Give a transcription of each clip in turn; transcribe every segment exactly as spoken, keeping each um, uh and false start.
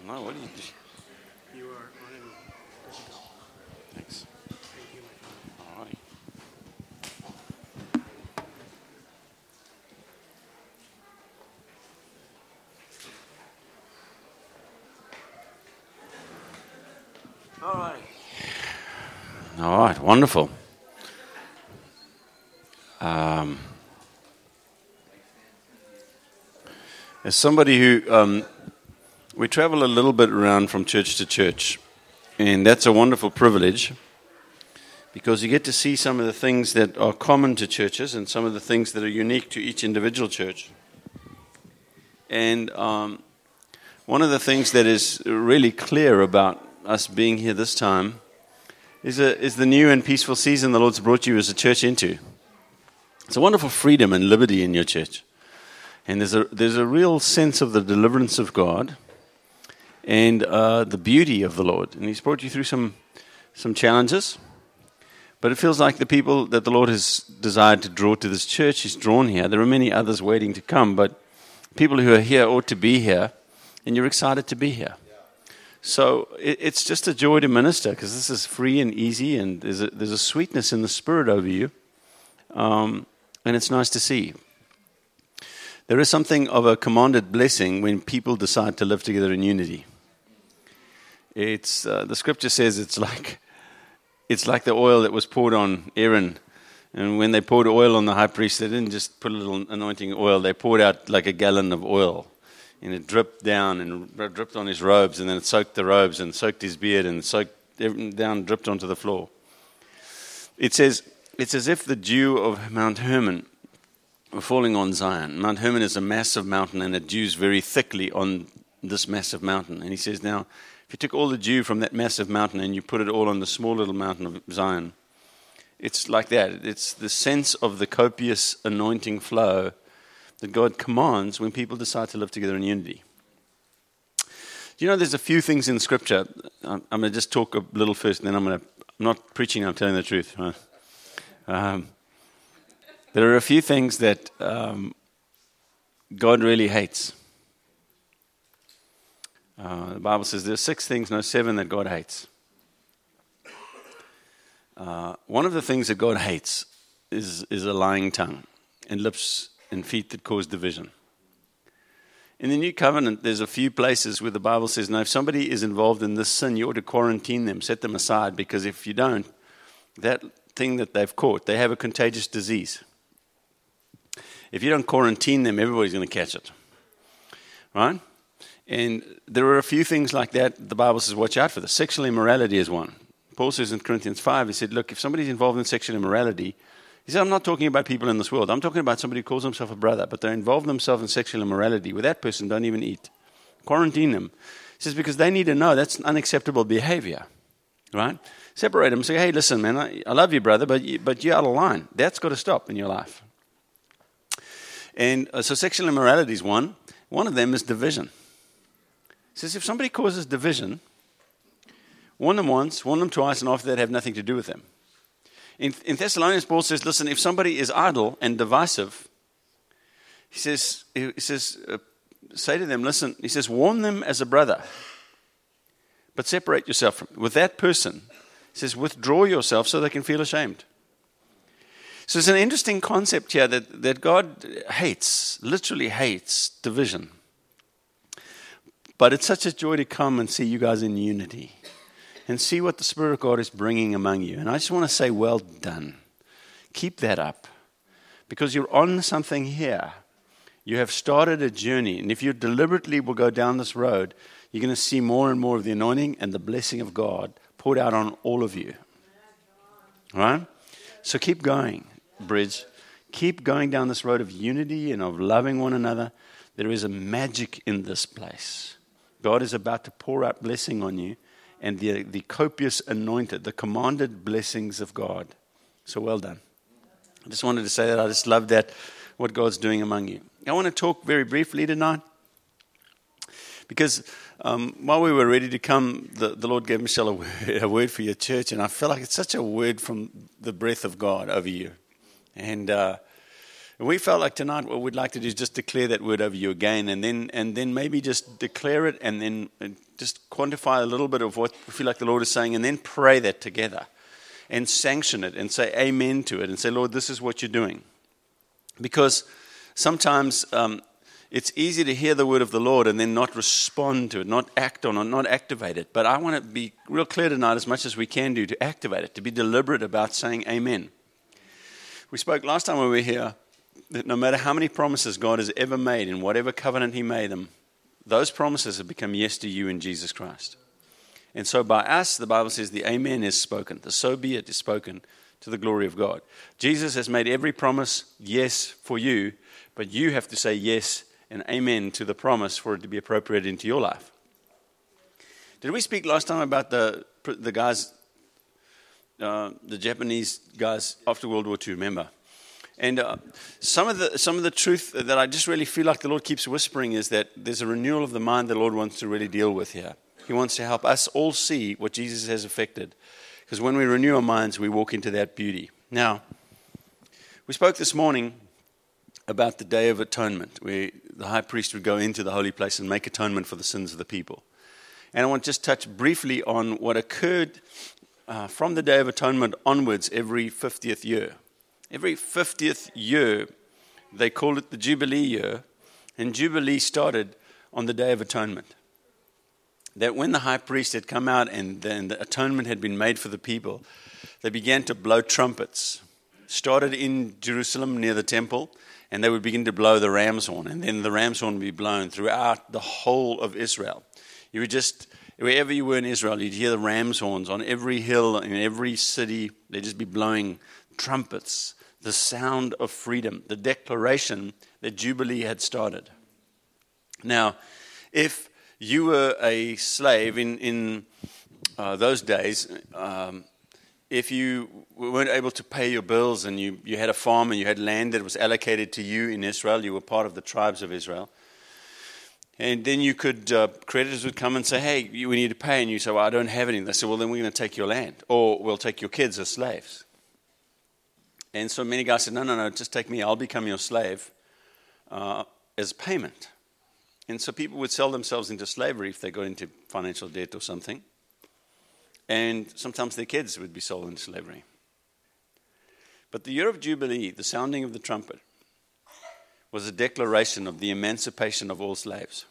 No, what do you do? You are on and good to go. Thanks. Thank you, my friend. All righty. All right. All right, wonderful. Um, as somebody who, um, we travel a little bit around from church to church, and that's a wonderful privilege because you get to see some of the things that are common to churches and some of the things that are unique to each individual church. And um, one of the things that is really clear about us being here this time is, a, is the new and peaceful season the Lord's brought you as a church into. It's a wonderful freedom and liberty in your church. And there's a there's a real sense of the deliverance of God and uh, the beauty of the Lord. And He's brought you through some some challenges. But it feels like the people that the Lord has desired to draw to this church, He's drawn here. There are many others waiting to come, but people who are here ought to be here, and you're excited to be here. So it, it's just a joy to minister because this is free and easy, and there's a, there's a sweetness in the Spirit over you. Um, And it's nice to see. There is something of a commanded blessing when people decide to live together in unity. It's uh, the scripture says it's like it's like the oil that was poured on Aaron. And when they poured oil on the high priest, they didn't just put a little anointing oil. They poured out like a gallon of oil. And it dripped down and dripped on his robes. And then it soaked the robes and soaked his beard and soaked everything down, dripped onto the floor. It says... It's as if the dew of Mount Hermon were falling on Zion. Mount Hermon is a massive mountain, and it dews very thickly on this massive mountain. And he says, now, if you took all the dew from that massive mountain and you put it all on the small little mountain of Zion, it's like that. It's the sense of the copious anointing flow that God commands when people decide to live together in unity. Do you know there's a few things in Scripture? I'm, I'm going to just talk a little first, and then I'm going to, I'm not preaching, I'm telling the truth, right? Um, there are a few things that um, God really hates. Uh, the Bible says there are six things, no, seven that God hates. Uh, one of the things that God hates is, is a lying tongue and lips and feet that cause division. In the New Covenant, there's a few places where the Bible says, no, if somebody is involved in this sin, you ought to quarantine them, set them aside, because if you don't, that thing that they've caught, they have a contagious disease. If you don't quarantine them, everybody's going to catch it. Right? And there are a few things like that the Bible says watch out for. The sexual immorality is one. Paul says in Corinthians five, he said, look, if somebody's involved in sexual immorality, he said, I'm not talking about people in this world. I'm talking about somebody who calls himself a brother, but they're involved themselves in sexual immorality. With that person, don't even eat. Quarantine them. He says, because they need to know that's unacceptable behavior. Right? Separate them and say, hey, listen, man, I, I love you, brother, but, you, but you're out of line. That's got to stop in your life. And uh, so sexual immorality is one. One of them is division. He says, if somebody causes division, warn them once, warn them twice, and after that have nothing to do with them. In, in Thessalonians, Paul says, listen, if somebody is idle and divisive, he says, he says, uh, say to them, listen, he says, warn them as a brother, but separate yourself from with that person. He says, withdraw yourself so they can feel ashamed. So it's an interesting concept here that, that God hates, literally hates division. But it's such a joy to come and see you guys in unity and see what the Spirit of God is bringing among you. And I just want to say, well done. Keep that up because you're on something here. You have started a journey. And if you deliberately will go down this road, you're going to see more and more of the anointing and the blessing of God poured out on all of you. Right? So keep going, Bridge. Keep going down this road of unity and of loving one another. There is a magic in this place. God is about to pour out blessing on you and the, the copious anointed, the commanded blessings of God. So well done. I just wanted to say that. I just love that, what God's doing among you. I want to talk very briefly tonight because um, while we were ready to come, the, the Lord gave Michelle a word, a word for your church, and I feel like it's such a word from the breath of God over you. And uh, And we felt like tonight what we'd like to do is just declare that word over you again, and then and then maybe just declare it, and then just quantify a little bit of what we feel like the Lord is saying, and then pray that together and sanction it and say amen to it and say, Lord, this is what you're doing. Because sometimes um, it's easy to hear the word of the Lord and then not respond to it, not act on it, not activate it. But I want to be real clear tonight, as much as we can do, to activate it, to be deliberate about saying amen. We spoke last time when we were here that no matter how many promises God has ever made in whatever covenant he made them, those promises have become yes to you in Jesus Christ. And so by us, the Bible says the amen is spoken. The so be it is spoken to the glory of God. Jesus has made every promise yes for you, but you have to say yes and amen to the promise for it to be appropriated into your life. Did we speak last time about the the guys, uh, the Japanese guys after World War Two, remember? And uh, some of the some of the truth that I just really feel like the Lord keeps whispering is that there's a renewal of the mind the Lord wants to really deal with here. He wants to help us all see what Jesus has effected. Because when we renew our minds, we walk into that beauty. Now, we spoke this morning about the Day of Atonement, where the high priest would go into the holy place and make atonement for the sins of the people. And I want to just touch briefly on what occurred uh, from the Day of Atonement onwards every fiftieth year. Every fiftieth year, they called it the Jubilee year, and Jubilee started on the Day of Atonement. That when the high priest had come out and then the atonement had been made for the people, they began to blow trumpets. Started in Jerusalem near the temple, and they would begin to blow the ram's horn, and then the ram's horn would be blown throughout the whole of Israel. You would just, wherever you were in Israel, you'd hear the ram's horns on every hill, in every city. They'd just be blowing trumpets, the sound of freedom, the declaration that Jubilee had started. Now, if you were a slave in, in uh, those days, um, if you weren't able to pay your bills and you, you had a farm and you had land that was allocated to you in Israel, you were part of the tribes of Israel, and then you could, uh, creditors would come and say, hey, you, we need to pay, and you say, well, I don't have any. They say, well, then we're going to take your land, or we'll take your kids as slaves. And so many guys said, no, no, no, just take me. I'll become your slave uh, as payment. And so people would sell themselves into slavery if they got into financial debt or something. And sometimes their kids would be sold into slavery. But the year of Jubilee, the sounding of the trumpet, was a declaration of the emancipation of all slaves.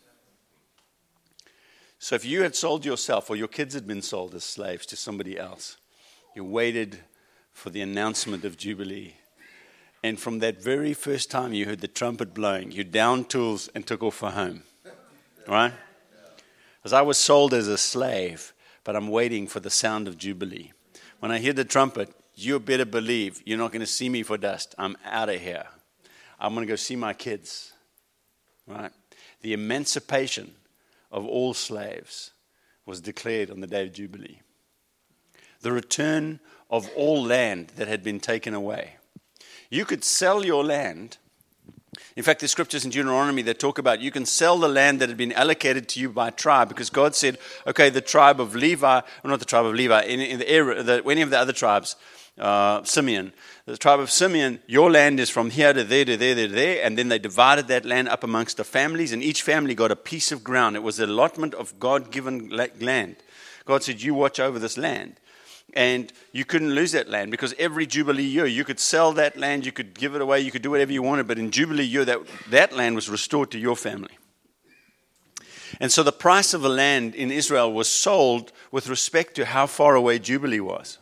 So if you had sold yourself, or your kids had been sold as slaves to somebody else, you waited for the announcement of Jubilee. And from that very first time you heard the trumpet blowing, you downed tools and took off for home. Right? As I was sold as a slave, but I'm waiting for the sound of Jubilee. When I hear the trumpet, you better believe you're not going to see me for dust. I'm out of here. I'm going to go see my kids. Right? The emancipation of all slaves was declared on the day of Jubilee. The return of all land that had been taken away. You could sell your land. In fact, the scriptures in Deuteronomy that talk about you can sell the land that had been allocated to you by tribe, because God said, okay, the tribe of Levi, or not the tribe of Levi, in, in the area, the, any of the other tribes, uh, Simeon, the tribe of Simeon, your land is from here to there, to there, to there, and then they divided that land up amongst the families, and each family got a piece of ground. It was the allotment of God-given land. God said, you watch over this land. And you couldn't lose that land, because every Jubilee year you could sell that land, you could give it away, you could do whatever you wanted, but in Jubilee year that, that land was restored to your family. And so the price of a land in Israel was sold with respect to how far away Jubilee was.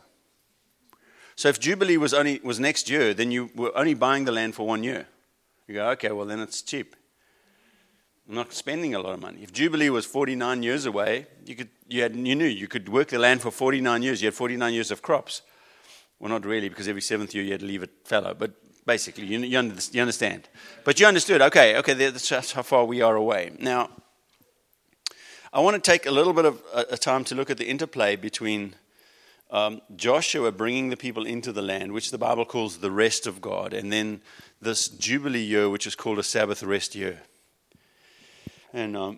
So if Jubilee was only was next year, then you were only buying the land for one year. You go, okay, well then it's cheap. I'm not spending a lot of money. If Jubilee was forty-nine years away, you could you had you knew you could work the land for forty-nine years. You had forty-nine years of crops. Well, not really, because every seventh year you had to leave it fallow. But basically, you, you understand. But you understood. Okay, okay, that's how far we are away. Now, I want to take a little bit of a time to look at the interplay between um, Joshua bringing the people into the land, which the Bible calls the rest of God, and then this Jubilee year, which is called a Sabbath rest year. And um,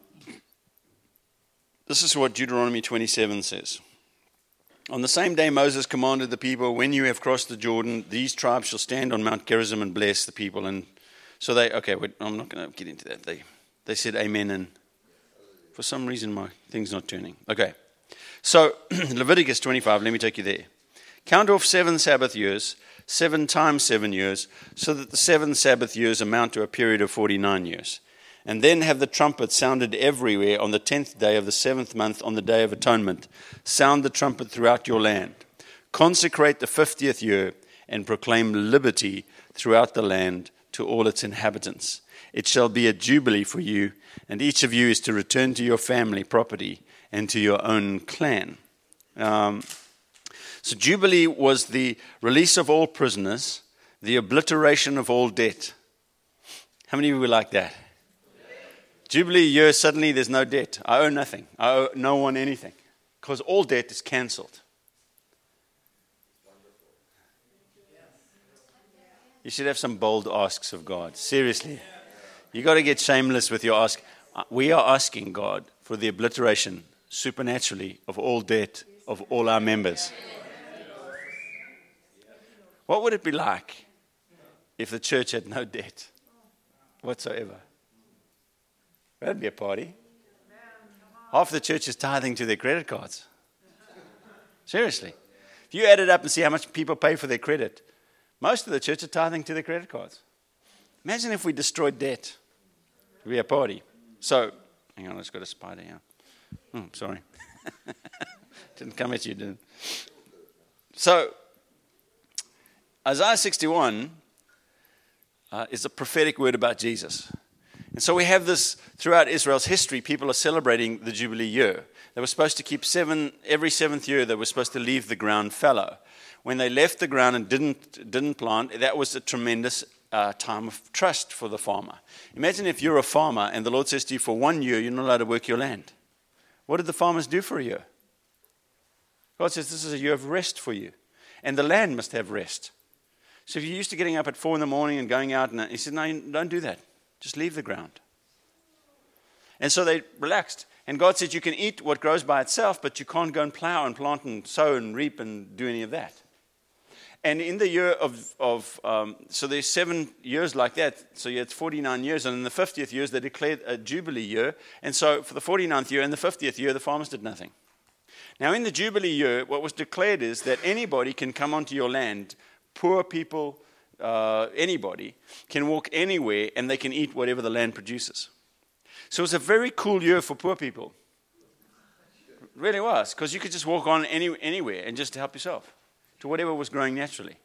this is what Deuteronomy twenty-seven says. On the same day Moses commanded the people, when you have crossed the Jordan, these tribes shall stand on Mount Gerizim and bless the people. And So they, okay, wait, I'm not going to get into that. They, they said amen, and for some reason my thing's not turning. Okay. So Leviticus twenty-five, let me take you there. Count off seven Sabbath years, seven times seven years, so that the seven Sabbath years amount to a period of forty-nine years. And then have the trumpet sounded everywhere on the tenth day of the seventh month on the Day of Atonement. Sound the trumpet throughout your land. Consecrate the fiftieth year and proclaim liberty throughout the land to all its inhabitants. It shall be a jubilee for you, and each of you is to return to your family property and to your own clan. Um, so Jubilee was the release of all prisoners, the obliteration of all debt. How many of you were like that? Jubilee year, suddenly there's no debt. I owe nothing. I owe no one anything. Because all debt is cancelled. You should have some bold asks of God. Seriously. You got to get shameless with your ask. We are asking God for the obliteration, supernaturally, of all debt of all our members. What would it be like if the church had no debt whatsoever? That'd be a party. Half the church is tithing to their credit cards. Seriously. If you add it up and see how much people pay for their credit, most of the church are tithing to their credit cards. Imagine if we destroyed debt. It'd be a party. So, hang on, let's got a spider here. Oh, sorry. Didn't come at you, did it? So, Isaiah sixty-one uh, is a prophetic word about Jesus. And so we have this throughout Israel's history. People are celebrating the Jubilee year. They were supposed to keep seven, every seventh year they were supposed to leave the ground fallow. When they left the ground and didn't didn't plant, that was a tremendous uh, time of trust for the farmer. Imagine if you're a farmer and the Lord says to you, for one year you're not allowed to work your land. What did the farmers do for a year? God says this is a year of rest for you. And the land must have rest. So if you're used to getting up at four in the morning and going out, and he said, no, don't do that. Just leave the ground. And so they relaxed. And God said, you can eat what grows by itself, but you can't go and plow and plant and sow and reap and do any of that. And in the year of, of um, so there's seven years like that. So it's forty-nine years. And in the fiftieth years, they declared a Jubilee year. And so for the forty-ninth year and the fiftieth year, the farmers did nothing. Now in the Jubilee year, what was declared is that anybody can come onto your land, poor people, uh, anybody, can walk anywhere and they can eat whatever the land produces. So it's a very cool year for poor people. It really was, because you could just walk on any, anywhere and just help yourself to whatever was growing naturally.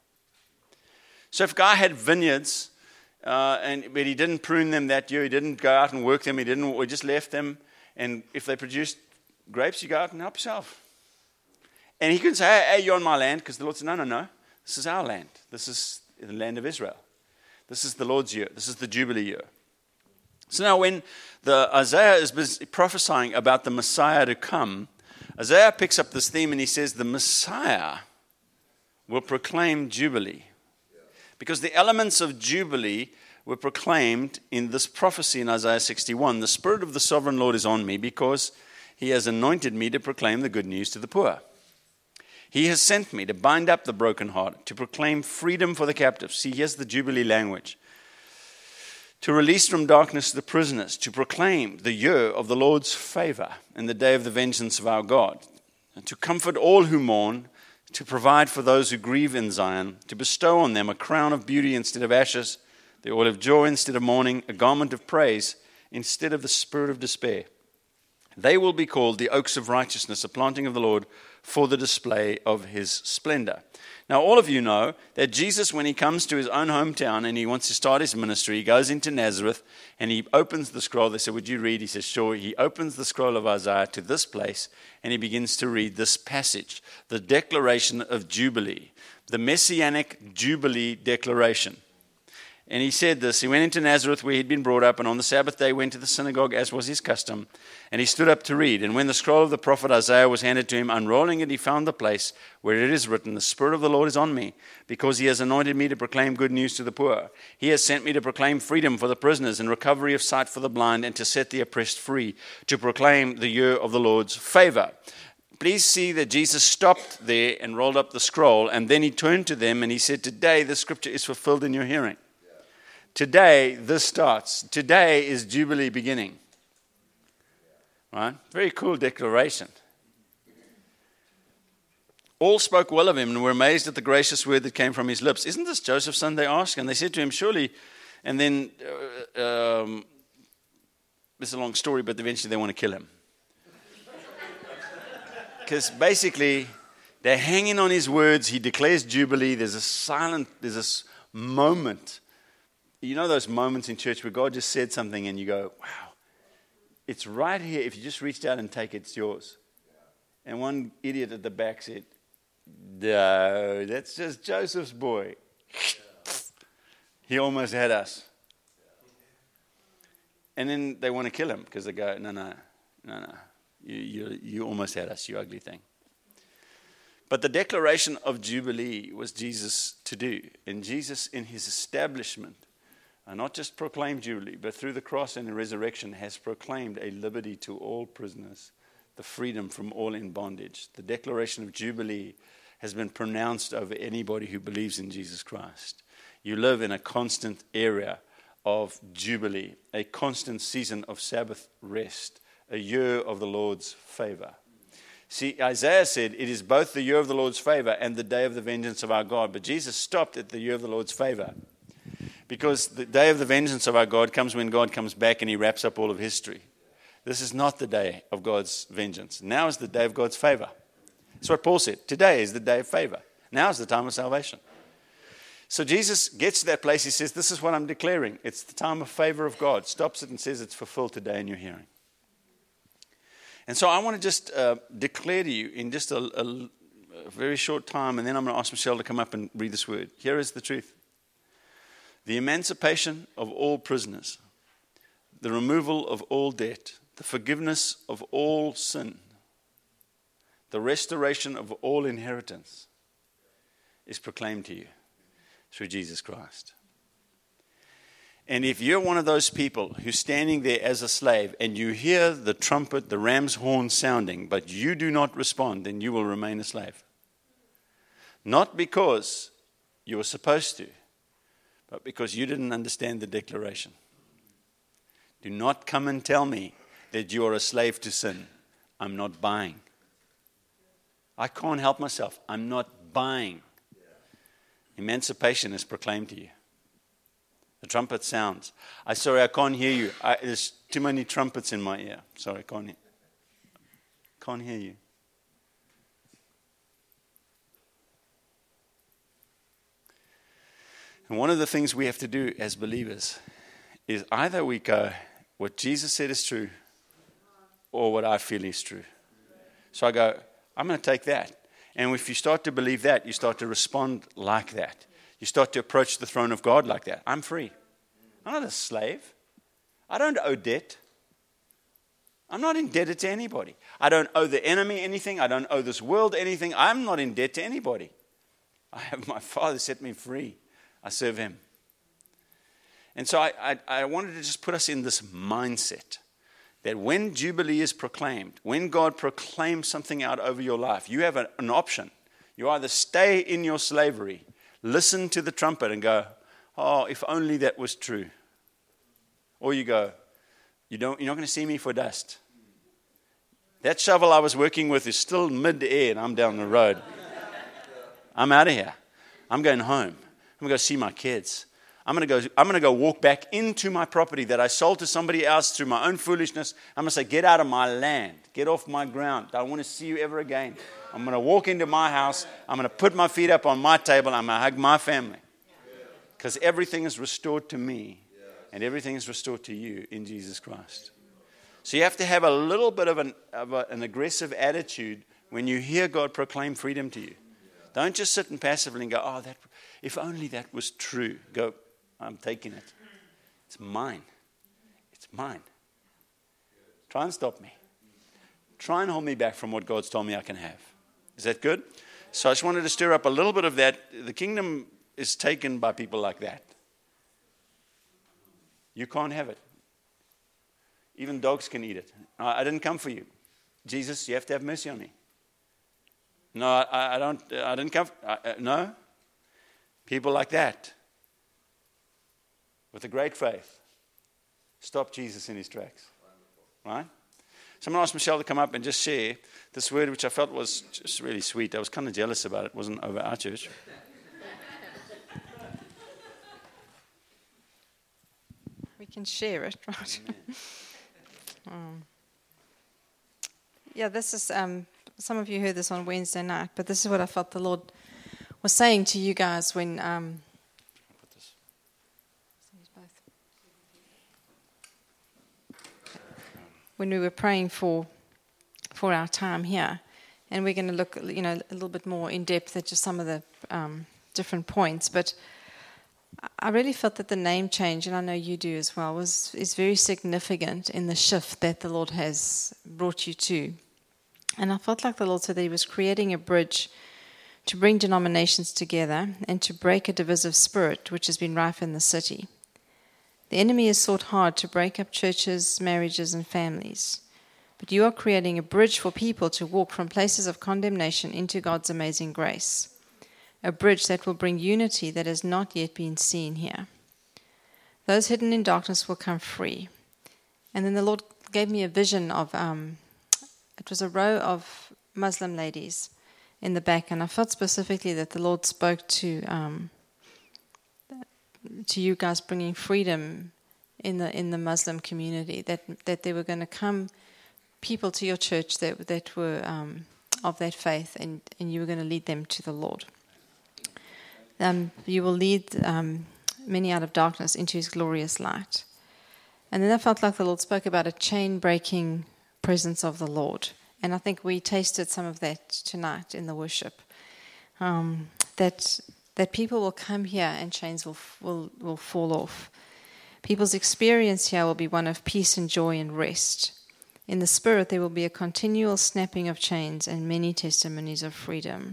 So if a guy had vineyards, uh, and but he didn't prune them that year, he didn't go out and work them, he didn't, or just left them, and if they produced grapes, you go out and help yourself. And he could say, hey, hey, you're on my land, because the Lord said, no, no, no, this is our land. This is the land of Israel. This is the Lord's year. This is the Jubilee year. So now when the Isaiah is busy prophesying about the Messiah to come, Isaiah picks up this theme and he says the Messiah will proclaim Jubilee. Because the elements of Jubilee were proclaimed in this prophecy in Isaiah sixty-one. The Spirit of the Sovereign Lord is on me because he has anointed me to proclaim the good news to the poor. He has sent me to bind up the brokenhearted, to proclaim freedom for the captives. See, here's the Jubilee language. To release from darkness the prisoners, to proclaim the year of the Lord's favor and the day of the vengeance of our God, and to comfort all who mourn, to provide for those who grieve in Zion, to bestow on them a crown of beauty instead of ashes, the oil of joy instead of mourning, a garment of praise instead of the spirit of despair. They will be called the oaks of righteousness, a planting of the Lord for the display of his splendor. Now, all of you know that Jesus, when he comes to his own hometown and he wants to start his ministry, he goes into Nazareth and he opens the scroll. They said, would you read? He says, sure. He opens the scroll of Isaiah to this place and he begins to read this passage, the declaration of Jubilee, the Messianic Jubilee declaration. And he said this, he went into Nazareth where he'd been brought up, and on the Sabbath day went to the synagogue as was his custom, and he stood up to read. And when the scroll of the prophet Isaiah was handed to him, unrolling it, he found the place where it is written, the Spirit of the Lord is on me, because he has anointed me to proclaim good news to the poor. He has sent me to proclaim freedom for the prisoners and recovery of sight for the blind, and to set the oppressed free, to proclaim the year of the Lord's favor. Please see that Jesus stopped there and rolled up the scroll, and then he turned to them and he said, today the scripture is fulfilled in your hearing. Today, this starts. Today is Jubilee beginning. Right? Very cool declaration. All spoke well of him and were amazed at the gracious word that came from his lips. Isn't this Joseph's son, they asked? And they said to him, surely, and then, uh, um, this is a long story, but eventually they want to kill him. Because basically, they're hanging on his words. He declares Jubilee. There's a silent, there's this moment. You know those moments in church where God just said something and you go, wow, it's right here. If you just reached out and take it, it's yours. And one idiot at the back said, no, that's just Joseph's boy. He almost had us. And then they want to kill him because they go, no, no, no, no. You, you, you almost had us, you ugly thing. But the declaration of Jubilee was Jesus to do. And Jesus in his establishment, and not just proclaimed Jubilee, but through the cross and the resurrection has proclaimed a liberty to all prisoners, the freedom from all in bondage. The declaration of Jubilee has been pronounced over anybody who believes in Jesus Christ. You live in a constant area of Jubilee, a constant season of Sabbath rest, a year of the Lord's favor. See, Isaiah said, it is both the year of the Lord's favor and the day of the vengeance of our God. But Jesus stopped at the year of the Lord's favor. Because the day of the vengeance of our God comes when God comes back and he wraps up all of history. This is not the day of God's vengeance. Now is the day of God's favor. That's what Paul said. Today is the day of favor. Now is the time of salvation. So Jesus gets to that place. He says, this is what I'm declaring. It's the time of favor of God. Stops it and says it's fulfilled today in your hearing. And so I want to just uh, declare to you in just a, a, a very short time, and then I'm going to ask Michelle to come up and read this word. Here is the truth. The emancipation of all prisoners, the removal of all debt, the forgiveness of all sin, the restoration of all inheritance is proclaimed to you through Jesus Christ. And if you're one of those people who's standing there as a slave and you hear the trumpet, the ram's horn sounding, but you do not respond, then you will remain a slave. Not because you were supposed to, but because you didn't understand the declaration. Do not come and tell me that you are a slave to sin. I'm not buying. I can't help myself. I'm not buying. Emancipation is proclaimed to you. The trumpet sounds. I sorry, I can't hear you. I, there's too many trumpets in my ear. Sorry, I can't hear. Can't hear you. And one of the things we have to do as believers is either we go, what Jesus said is true, or what I feel is true. So I go, I'm going to take that. And if you start to believe that, you start to respond like that. You start to approach the throne of God like that. I'm free. I'm not a slave. I don't owe debt. I'm not indebted to anybody. I don't owe the enemy anything. I don't owe this world anything. I'm not in debt to anybody. I have my Father set me free. I serve him. And so I, I, I wanted to just put us in this mindset that when Jubilee is proclaimed, when God proclaims something out over your life, you have a, an option. You either stay in your slavery, listen to the trumpet and go, oh, if only that was true. Or you go, you don't, you're not going to see me for dust. That shovel I was working with is still mid-air and I'm down the road. I'm out of here. I'm going home. I'm going to go see my kids. I'm going to go, I'm going to go walk back into my property that I sold to somebody else through my own foolishness. I'm going to say, get out of my land. Get off my ground. I don't want to see you ever again. I'm going to walk into my house. I'm going to put my feet up on my table. I'm going to hug my family. Because everything is restored to me. And everything is restored to you in Jesus Christ. So you have to have a little bit of an, of a, an aggressive attitude when you hear God proclaim freedom to you. Don't just sit and passively and go, oh, that, if only that was true. Go, I'm taking it. It's mine. It's mine. Try and stop me. Try and hold me back from what God's told me I can have. Is that good? So I just wanted to stir up a little bit of that. The kingdom is taken by people like that. You can't have it. Even dogs can eat it. I didn't come for you. Jesus, you have to have mercy on me. No, I, I don't. I didn't come. For, I, no. People like that. with a great faith, stop Jesus in his tracks. Right? Someone asked Michelle to come up and just share this word, which I felt was just really sweet. I was kind of jealous about it. It wasn't over our church. We can share it, right? um, yeah, this is, um, some of you heard this on Wednesday night, but this is what I felt the Lord was saying to you guys when... Um, when we were praying for for our time here. And we're going to look, you know, a little bit more in depth at just some of the um, different points. But I really felt that the name change, and I know you do as well, was is very significant in the shift that the Lord has brought you to. And I felt like the Lord said that he was creating a bridge to bring denominations together and to break a divisive spirit which has been rife in the city. The enemy has sought hard to break up churches, marriages, and families. But you are creating a bridge for people to walk from places of condemnation into God's amazing grace. A bridge that will bring unity that has not yet been seen here. Those hidden in darkness will come free. And then the Lord gave me a vision of, um, it was a row of Muslim ladies in the back. And I felt specifically that the Lord spoke to... Um, to you guys bringing freedom in the in the Muslim community, that that there were going to come people to your church that that were um, of that faith, and, and you were going to lead them to the Lord. Um, you will lead um, many out of darkness into his glorious light. And then I felt like the Lord spoke about a chain-breaking presence of the Lord. And I think we tasted some of that tonight in the worship. Um, that... that people will come here and chains will, will will fall off. People's experience here will be one of peace and joy and rest. In the Spirit, there will be a continual snapping of chains and many testimonies of freedom.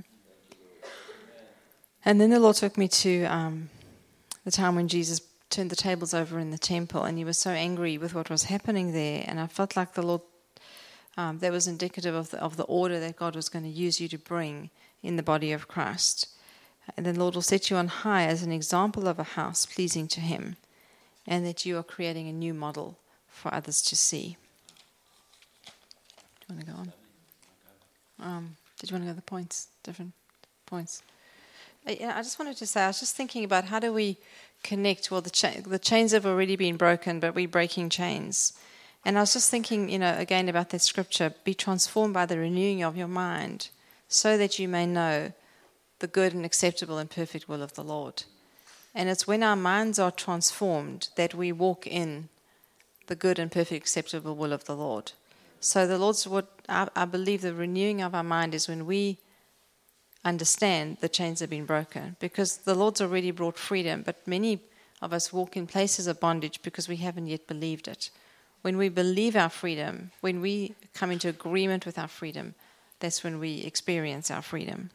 And then the Lord took me to um, the time when Jesus turned the tables over in the temple, and he was so angry with what was happening there. And I felt like the Lord, um, that was indicative of the, of the order that God was going to use you to bring in the body of Christ. And the Lord will set you on high as an example of a house pleasing to him, and that you are creating a new model for others to see. Do you want to go on? Um, did you want to go to the points, different points? I, I just wanted to say, I was just thinking about how do we connect, well, the, cha- the chains have already been broken, but we're breaking chains. And I was just thinking, you know, again about that scripture, be transformed by the renewing of your mind, so that you may know the good and acceptable and perfect will of the Lord. And it's when our minds are transformed that we walk in the good and perfect acceptable will of the Lord. So the Lord's what I, I believe the renewing of our mind is when we understand the chains have been broken, because the Lord's already brought freedom, but many of us walk in places of bondage because we haven't yet believed it. When we believe our freedom, when we come into agreement with our freedom, that's when we experience our freedom.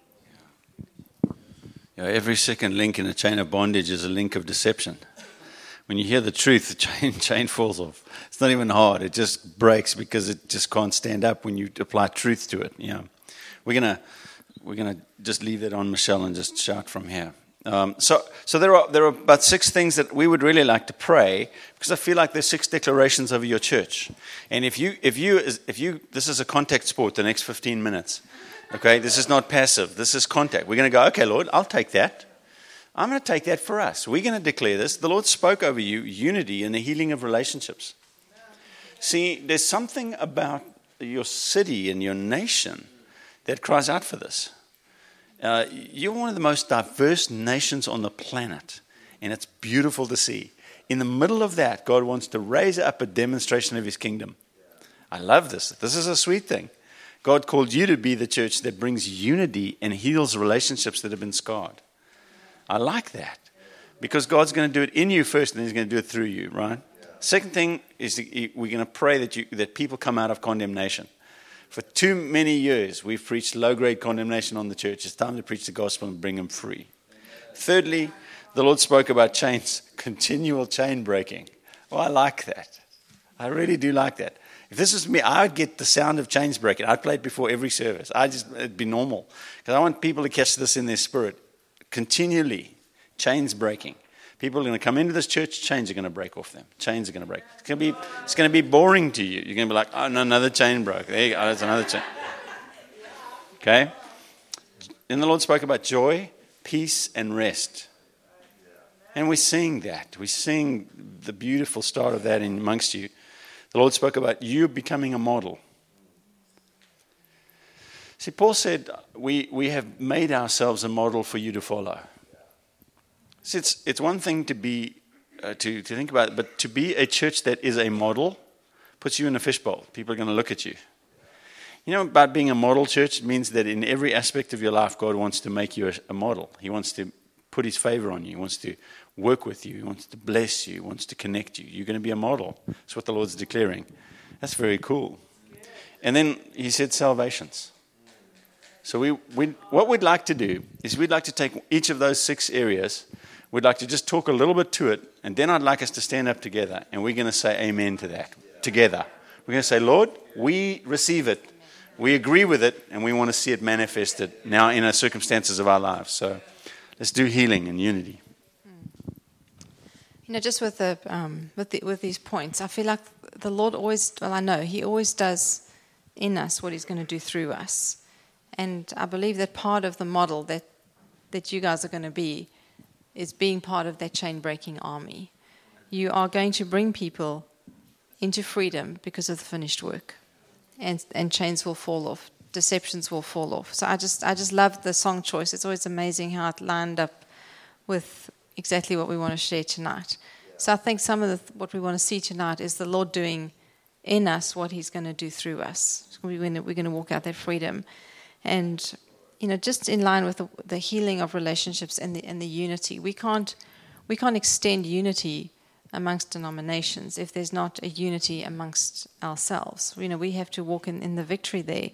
You know, every second link in a chain of bondage is a link of deception. When you hear the truth, the chain, chain falls off. It's not even hard. It just breaks because it just can't stand up when you apply truth to it. You know, we're gonna we're gonna just leave that on Michelle and just shout from here. Um, so, so there are there are about six things that we would really like to pray, because I feel like there's six declarations over your church. And if you if you if you this is a contact sport, the next fifteen minutes. Okay, this is not passive. This is contact. We're going to go, okay, Lord, I'll take that. I'm going to take that for us. We're going to declare this. The Lord spoke over you, unity and the healing of relationships. See, there's something about your city and your nation that cries out for this. Uh, you're one of the most diverse nations on the planet, and it's beautiful to see. In the middle of that, God wants to raise up a demonstration of his kingdom. I love this. This is a sweet thing. God called you to be the church that brings unity and heals relationships that have been scarred. I like that, because God's going to do it in you first, and then he's going to do it through you, right? Yeah. Second thing is we're going to pray that you, that people come out of condemnation. For too many years, we've preached low-grade condemnation on the church. It's time to preach the gospel and bring them free. Amen. Thirdly, the Lord spoke about chains, continual chain breaking. Well, I like that. I really do like that. If this was me, I would get the sound of chains breaking. I'd play it before every service. I just it'd be normal, because I want people to catch this in their spirit. Continually, chains breaking. People are going to come into this church, chains are going to break off them. Chains are going to break. It's going to be, it's going to be boring to you. You're going to be like, oh, no, another chain broke. There you go, that's another chain. Okay? And the Lord spoke about joy, peace, and rest. And we're seeing that. We're seeing the beautiful start of that in amongst you. The Lord spoke about you becoming a model. See, Paul said, we, we have made ourselves a model for you to follow. See, it's, it's one thing to be, uh, to, to think about it, but to be a church that is a model puts you in a fishbowl. People are going to look at you. You know, about being a model church, it means that in every aspect of your life, God wants to make you a, a model. He wants to put his favor on you. He wants to work with you. He wants to bless you. He wants to connect you. You're going to be a model. That's what the Lord's declaring. That's very cool. And then he said salvations. So we, we, what we'd like to do is we'd like to take each of those six areas. We'd like to just talk a little bit to it. And then I'd like us to stand up together. And we're going to say amen to that together. We're going to say, Lord, we receive it. We agree with it. And we want to see it manifested now in the circumstances of our lives. So let's do healing and unity. You know, just with the um, with the, with these points, I feel like the Lord always, well, I know He always does in us what He's going to do through us, and I believe that part of the model that that you guys are going to be is being part of that chain-breaking army. You are going to bring people into freedom because of the finished work, and and chains will fall off, deceptions will fall off. So I just I just love the song choice. It's always amazing how it lined up with exactly what we want to share tonight. So I think some of the, what we want to see tonight is the Lord doing in us what He's going to do through us. We're going to, we're going to walk out that freedom, and you know, just in line with the, the healing of relationships and the and the unity. We can't we can't extend unity amongst denominations if there's not a unity amongst ourselves. You know, we have to walk in, in the victory there.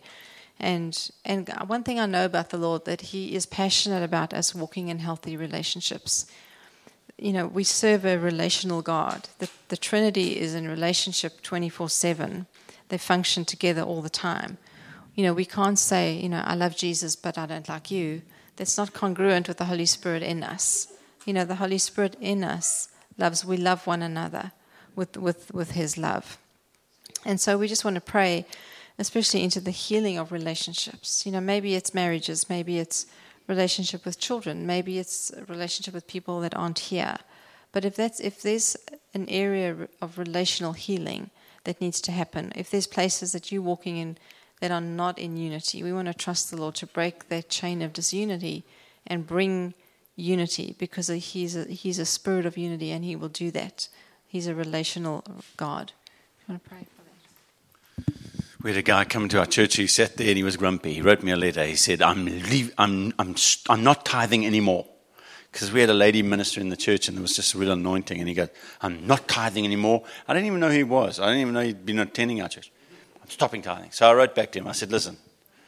And and one thing I know about the Lord, that He is passionate about us walking in healthy relationships. You know, we serve a relational God. The, the Trinity is in relationship twenty-four seven. They function together all the time. You know, we can't say, you know, I love Jesus, but I don't like you. That's not congruent with the Holy Spirit in us. You know, the Holy Spirit in us loves, we love one another with, with, with His love. And so we just want to pray, especially into the healing of relationships. You know, maybe it's marriages, maybe it's relationship with children, maybe it's a relationship with people that aren't here. But if that's if there's an area of relational healing that needs to happen, if there's places that you're walking in that are not in unity, we want to trust the Lord to break that chain of disunity and bring unity, because He's a, He's a spirit of unity, and He will do that. He's a relational God. You want to pray for that? We had a guy come to our church. He sat there and he was grumpy. He wrote me a letter. He said, I'm leave, I'm, I'm, I'm not tithing anymore. Because we had a lady minister in the church and there was just a real anointing. And he goes, I'm not tithing anymore. I didn't even know who he was. I didn't even know he'd been attending our church. I'm stopping tithing. So I wrote back to him. I said, listen.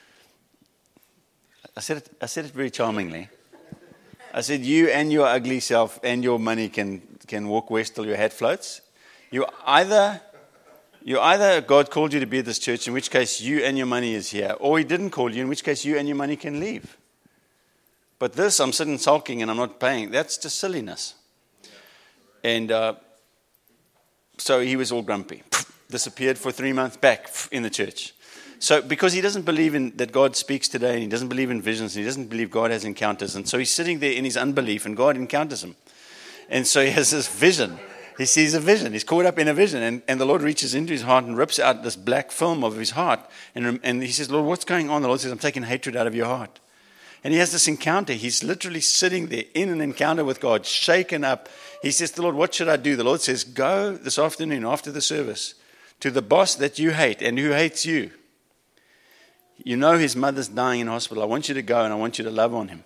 I said it, I said it very charmingly. I said, you and your ugly self and your money can, can walk west till your head floats. You either... You either God called you to be at this church, in which case you and your money is here, or He didn't call you, in which case you and your money can leave. But this, I'm sitting sulking and I'm not paying, that's just silliness. And uh, so he was all grumpy. Disappeared for three months back in the church. So because he doesn't believe in that God speaks today, and he doesn't believe in visions, and he doesn't believe God has encounters, and so he's sitting there in his unbelief, and God encounters him. And so he has this vision. He sees a vision. He's caught up in a vision. And, and the Lord reaches into his heart and rips out this black film of his heart. And, and he says, Lord, what's going on? The Lord says, I'm taking hatred out of your heart. And he has this encounter. He's literally sitting there in an encounter with God, shaken up. He says to the Lord, what should I do? The Lord says, go this afternoon after the service to the boss that you hate and who hates you. You know his mother's dying in hospital. I want you to go and I want you to love on him.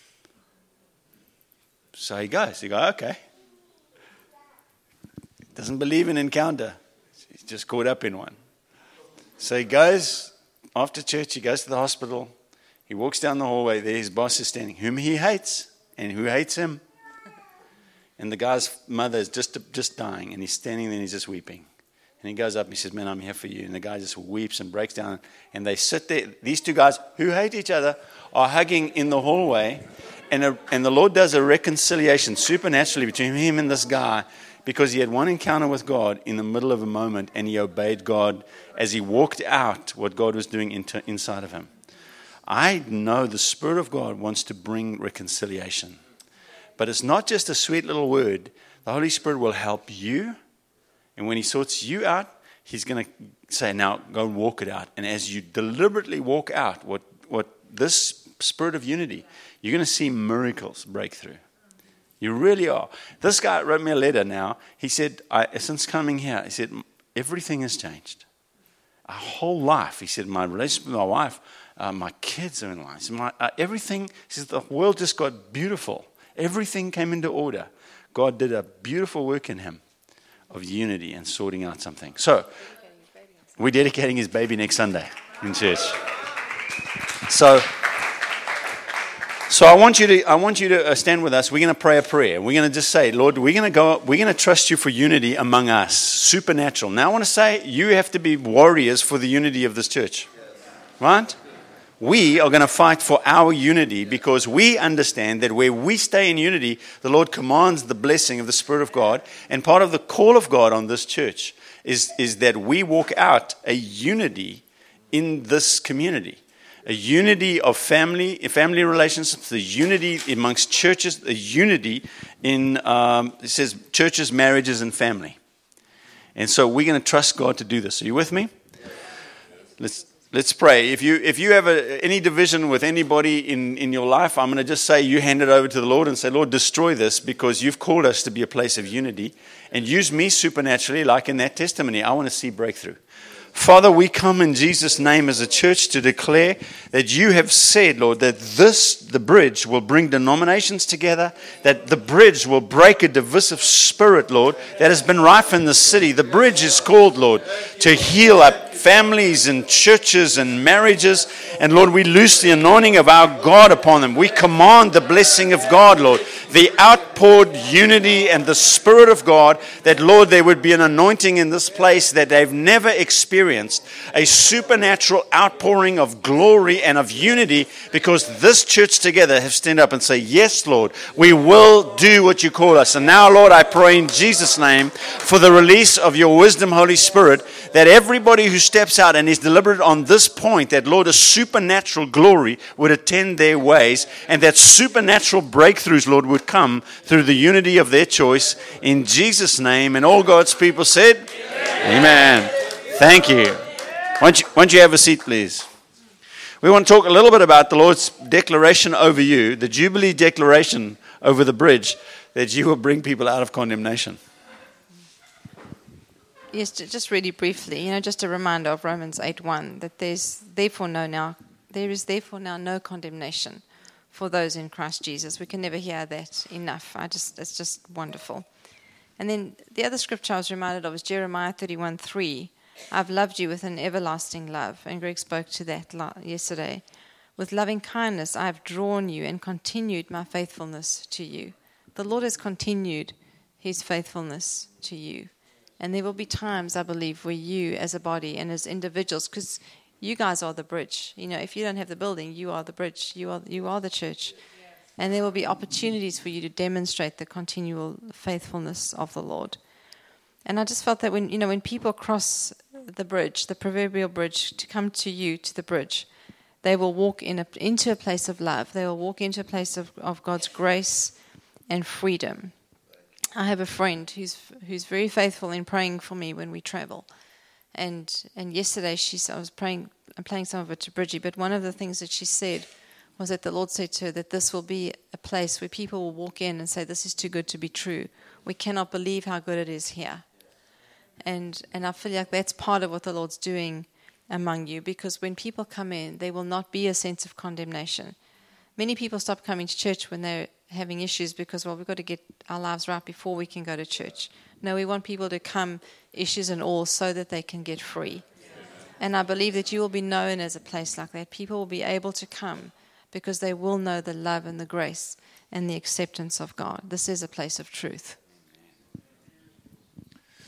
So he goes. He goes, okay. Doesn't believe in encounter. He's just caught up in one. So he goes, after church, he goes to the hospital. He walks down the hallway. There his boss is standing, whom he hates and who hates him. And the guy's mother is just, just dying, and he's standing there and he's just weeping. And he goes up and he says, man, I'm here for you. And the guy just weeps and breaks down. And they sit there. These two guys who hate each other are hugging in the hallway. And, a, and the Lord does a reconciliation supernaturally between him and this guy, because he had one encounter with God in the middle of a moment, and he obeyed God as he walked out what God was doing into, inside of him. I know the Spirit of God wants to bring reconciliation. But it's not just a sweet little word. The Holy Spirit will help you. And when he sorts you out, he's going to say, now go and walk it out. And as you deliberately walk out what, what this spirit of unity, you're going to see miracles break through. You really are. This guy wrote me a letter now. He said, I, since coming here, he said, everything has changed. Our whole life. He said, my relationship with my wife, uh, my kids are in line. So my, uh, everything, he says, the world just got beautiful. Everything came into order. God did a beautiful work in him of unity and sorting out something. So, we're dedicating his baby next Sunday in church. So, So I want you to I want you to stand with us. We're going to pray a prayer. We're going to just say, Lord, we're going to go. We're going to trust you for unity among us, supernatural. Now I want to say you have to be warriors for the unity of this church, right? We are going to fight for our unity because we understand that where we stay in unity, the Lord commands the blessing of the Spirit of God. And part of the call of God on this church is, is that we walk out a unity in this community. A unity of family, family relationships, the unity amongst churches, a unity in, um, it says, churches, marriages, and family. And so we're going to trust God to do this. Are you with me? Let's let's pray. If you if you have a, any division with anybody in, in your life, I'm going to just say you hand it over to the Lord and say, Lord, destroy this because you've called us to be a place of unity. And use me supernaturally, like in that testimony. I want to see breakthrough. Father, we come in Jesus' name as a church to declare that you have said, Lord, that this, the bridge, will bring denominations together, that the bridge will break a divisive spirit, Lord, that has been rife in the city. The bridge is called, Lord, to heal up families and churches and marriages. And Lord, we loose the anointing of our God upon them. We command the blessing of God, Lord, the outpoured unity and the Spirit of God, that, Lord, there would be an anointing in this place that they've never experienced, a supernatural outpouring of glory and of unity, because this church together have stand up and say, yes, Lord, we will do what you call us. And now, Lord, I pray in Jesus' name for the release of your wisdom, Holy Spirit, that everybody who steps out and is deliberate on this point, that, Lord, a supernatural glory would attend their ways, and that supernatural breakthroughs, Lord, would come through the unity of their choice in Jesus' name. And all God's people said, Amen. Amen. Thank you. Won't you, won't you have a seat, please? We want to talk a little bit about the Lord's declaration over you, the Jubilee declaration over the bridge, that you will bring people out of condemnation. Yes, just really briefly, you know, just a reminder of Romans eight one, that there's therefore no now, there is therefore now no condemnation for those in Christ Jesus. We can never hear that enough. I just, it's just wonderful. And then the other scripture I was reminded of is Jeremiah thirty-one three. I've loved you with an everlasting love. And Greg spoke to that yesterday. With loving kindness, I have drawn you and continued my faithfulness to you. The Lord has continued his faithfulness to you. And there will be times, I believe, where you as a body and as individuals, because you guys are the bridge. You know, if you don't have the building, you are the bridge. You are you are the church. And there will be opportunities for you to demonstrate the continual faithfulness of the Lord. And I just felt that when, you know, when people cross the bridge, the proverbial bridge, to come to you, to the bridge, they will walk in a, into a place of love. They will walk into a place of, of God's grace and freedom. I have a friend who's who's very faithful in praying for me when we travel. And and yesterday she I was praying I'm playing some of it to Bridgie, but one of the things that she said was that the Lord said to her that this will be a place where people will walk in and say, this is too good to be true. We cannot believe how good it is here. And and I feel like that's part of what the Lord's doing among you, because when people come in, there will not be a sense of condemnation. Many people stop coming to church when they're having issues because, well, we've got to get our lives right before we can go to church. No, we want people to come, issues and all, so that they can get free. And I believe that you will be known as a place like that. People will be able to come because they will know the love and the grace and the acceptance of God. This is a place of truth.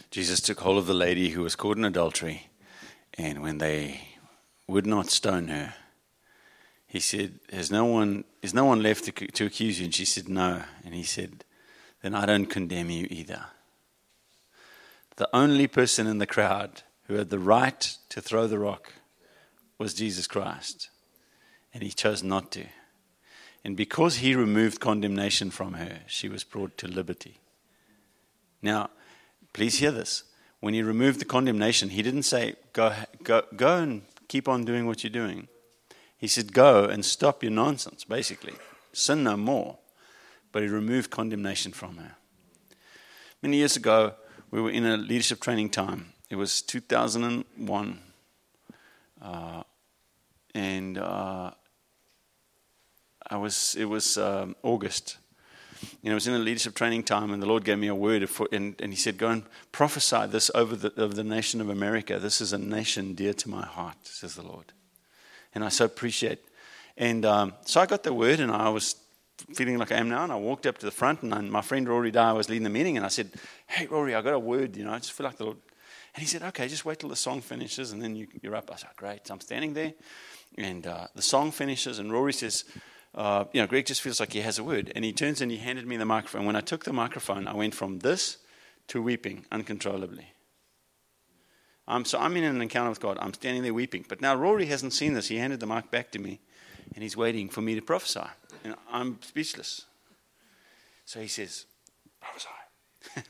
Jesus took hold of the lady who was caught in adultery, and when they would not stone her, he said, "Has no one, is no one left to, to accuse you?" And she said, "No." And he said, "Then I don't condemn you either." The only person in the crowd who had the right to throw the rock was Jesus Christ, and he chose not to. And because he removed condemnation from her, she was brought to liberty. Now, please hear this. When he removed the condemnation, he didn't say, go, go, go and keep on doing what you're doing. He said, go and stop your nonsense, basically. Sin no more. But he removed condemnation from her. Many years ago, we were in a leadership training time. It was two thousand one. Uh, and uh, I was. it was um, August. You know, I was in a leadership training time, and the Lord gave me a word, for, and, and he said, go and prophesy this over the, over the nation of America. This is a nation dear to my heart, says the Lord. And I so appreciate. And um, so I got the word, and I was feeling like I am now, and I walked up to the front, and I, my friend Rory Dyer was leading the meeting, and I said, hey, Rory, I got a word, you know, I just feel like the Lord. And he said, okay, just wait till the song finishes, and then you, you're up. I said, great. So I'm standing there, and uh, the song finishes, and Rory says, Uh, you know, Greg just feels like he has a word. And he turns and he handed me the microphone. When I took the microphone, I went from this to weeping uncontrollably. Um, so I'm in an encounter with God. I'm standing there weeping. But now Rory hasn't seen this. He handed the mic back to me, and he's waiting for me to prophesy. And I'm speechless. So he says, prophesy.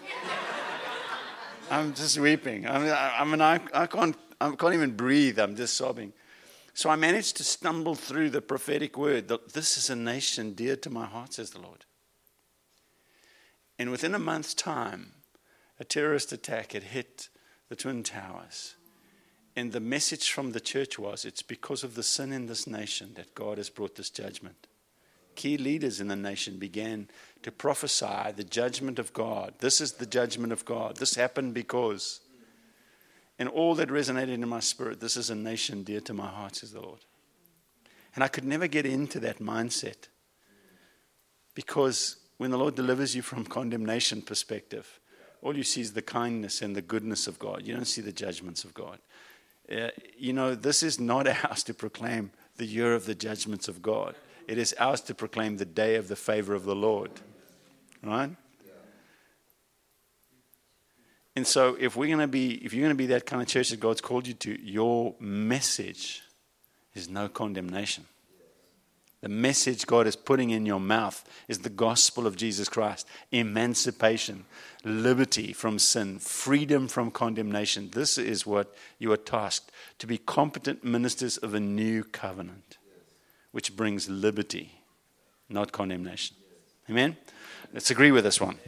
I'm just weeping. I mean, I, I, mean I, I, can't, I can't even breathe. I'm just sobbing. So I managed to stumble through the prophetic word. This is a nation dear to my heart, says the Lord. And within a month's time, a terrorist attack had hit the Twin Towers. And the message from the church was, it's because of the sin in this nation that God has brought this judgment. Key leaders in the nation began to prophesy the judgment of God. This is the judgment of God. This happened because... And all that resonated in my spirit, this is a nation dear to my heart, says the Lord. And I could never get into that mindset. Because when the Lord delivers you from condemnation perspective, all you see is the kindness and the goodness of God. You don't see the judgments of God. Uh, you know, this is not ours to proclaim the year of the judgments of God. It is ours to proclaim the day of the favor of the Lord. Right? And so if we're going to be, if you're going to be that kind of church that God's called you to, your message is no condemnation. The message God is putting in your mouth is the gospel of Jesus Christ. Emancipation, liberty from sin, freedom from condemnation. This is what you are tasked, to be competent ministers of a new covenant, which brings liberty, not condemnation. Amen? Let's agree with this one.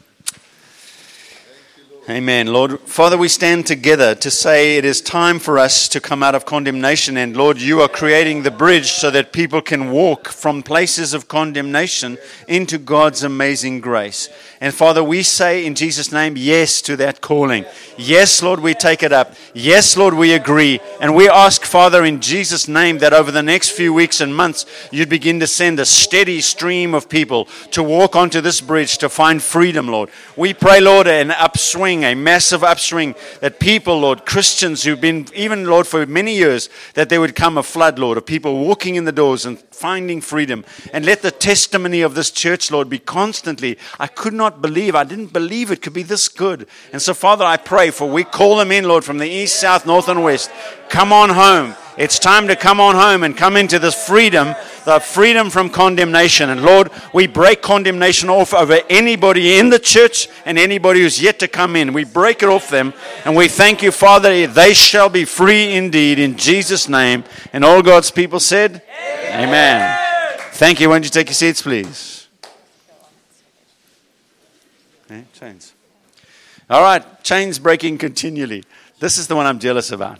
Amen. Lord, Father, we stand together to say it is time for us to come out of condemnation. And Lord, you are creating the bridge so that people can walk from places of condemnation into God's amazing grace. And Father, we say in Jesus' name, yes to that calling. Yes, Lord, we take it up. Yes, Lord, we agree. And we ask, Father, in Jesus' name, that over the next few weeks and months, you'd begin to send a steady stream of people to walk onto this bridge to find freedom, Lord. We pray, Lord, an upswing, a massive upswing, that people, Lord, Christians who've been, even, Lord, for many years, that there would come a flood, Lord, of people walking in the doors and finding freedom. And let the testimony of this church, Lord, be constantly, I could not believe, I didn't believe it could be this good. And so, Father, I pray for, we call them in, Lord, from the east, south, north, and west. Come on home. It's time to come on home and come into this freedom, the freedom from condemnation. And Lord, we break condemnation off over anybody in the church and anybody who's yet to come in. We break it off them, and we thank you, Father, they shall be free indeed in Jesus' name. And all God's people said, Amen. Amen. Thank you. Why don't you take your seats, please? Okay, chains. All right, chains breaking continually. This is the one I'm jealous about.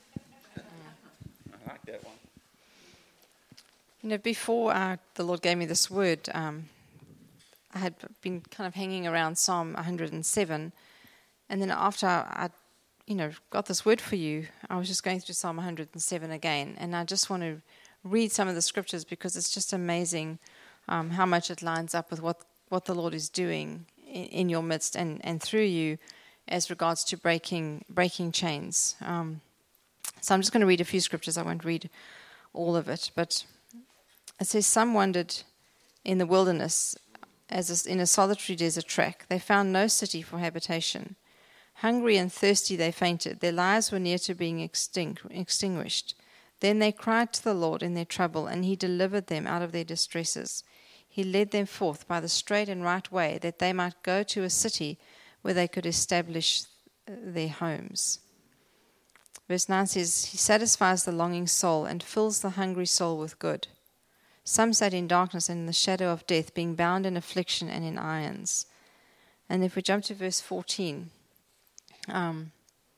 You know, before uh, the Lord gave me this word, um, I had been kind of hanging around Psalm one hundred seven, and then after I, I, you know, got this word for you, I was just going through Psalm one hundred seven again, and I just want to read some of the scriptures because it's just amazing um, how much it lines up with what, what the Lord is doing in, in your midst and, and through you as regards to breaking breaking chains. Um, so I'm just going to read a few scriptures. I won't read all of it, but it says, some wandered in the wilderness as in a solitary desert track. They found no city for habitation. Hungry and thirsty they fainted. Their lives were near to being extinct, extinguished. Then they cried to the Lord in their trouble, and he delivered them out of their distresses. He led them forth by the straight and right way, that they might go to a city where they could establish their homes. Verse nine says, he satisfies the longing soul and fills the hungry soul with good. Some sat in darkness and in the shadow of death, being bound in affliction and in irons. And if we jump to verse fourteen, um,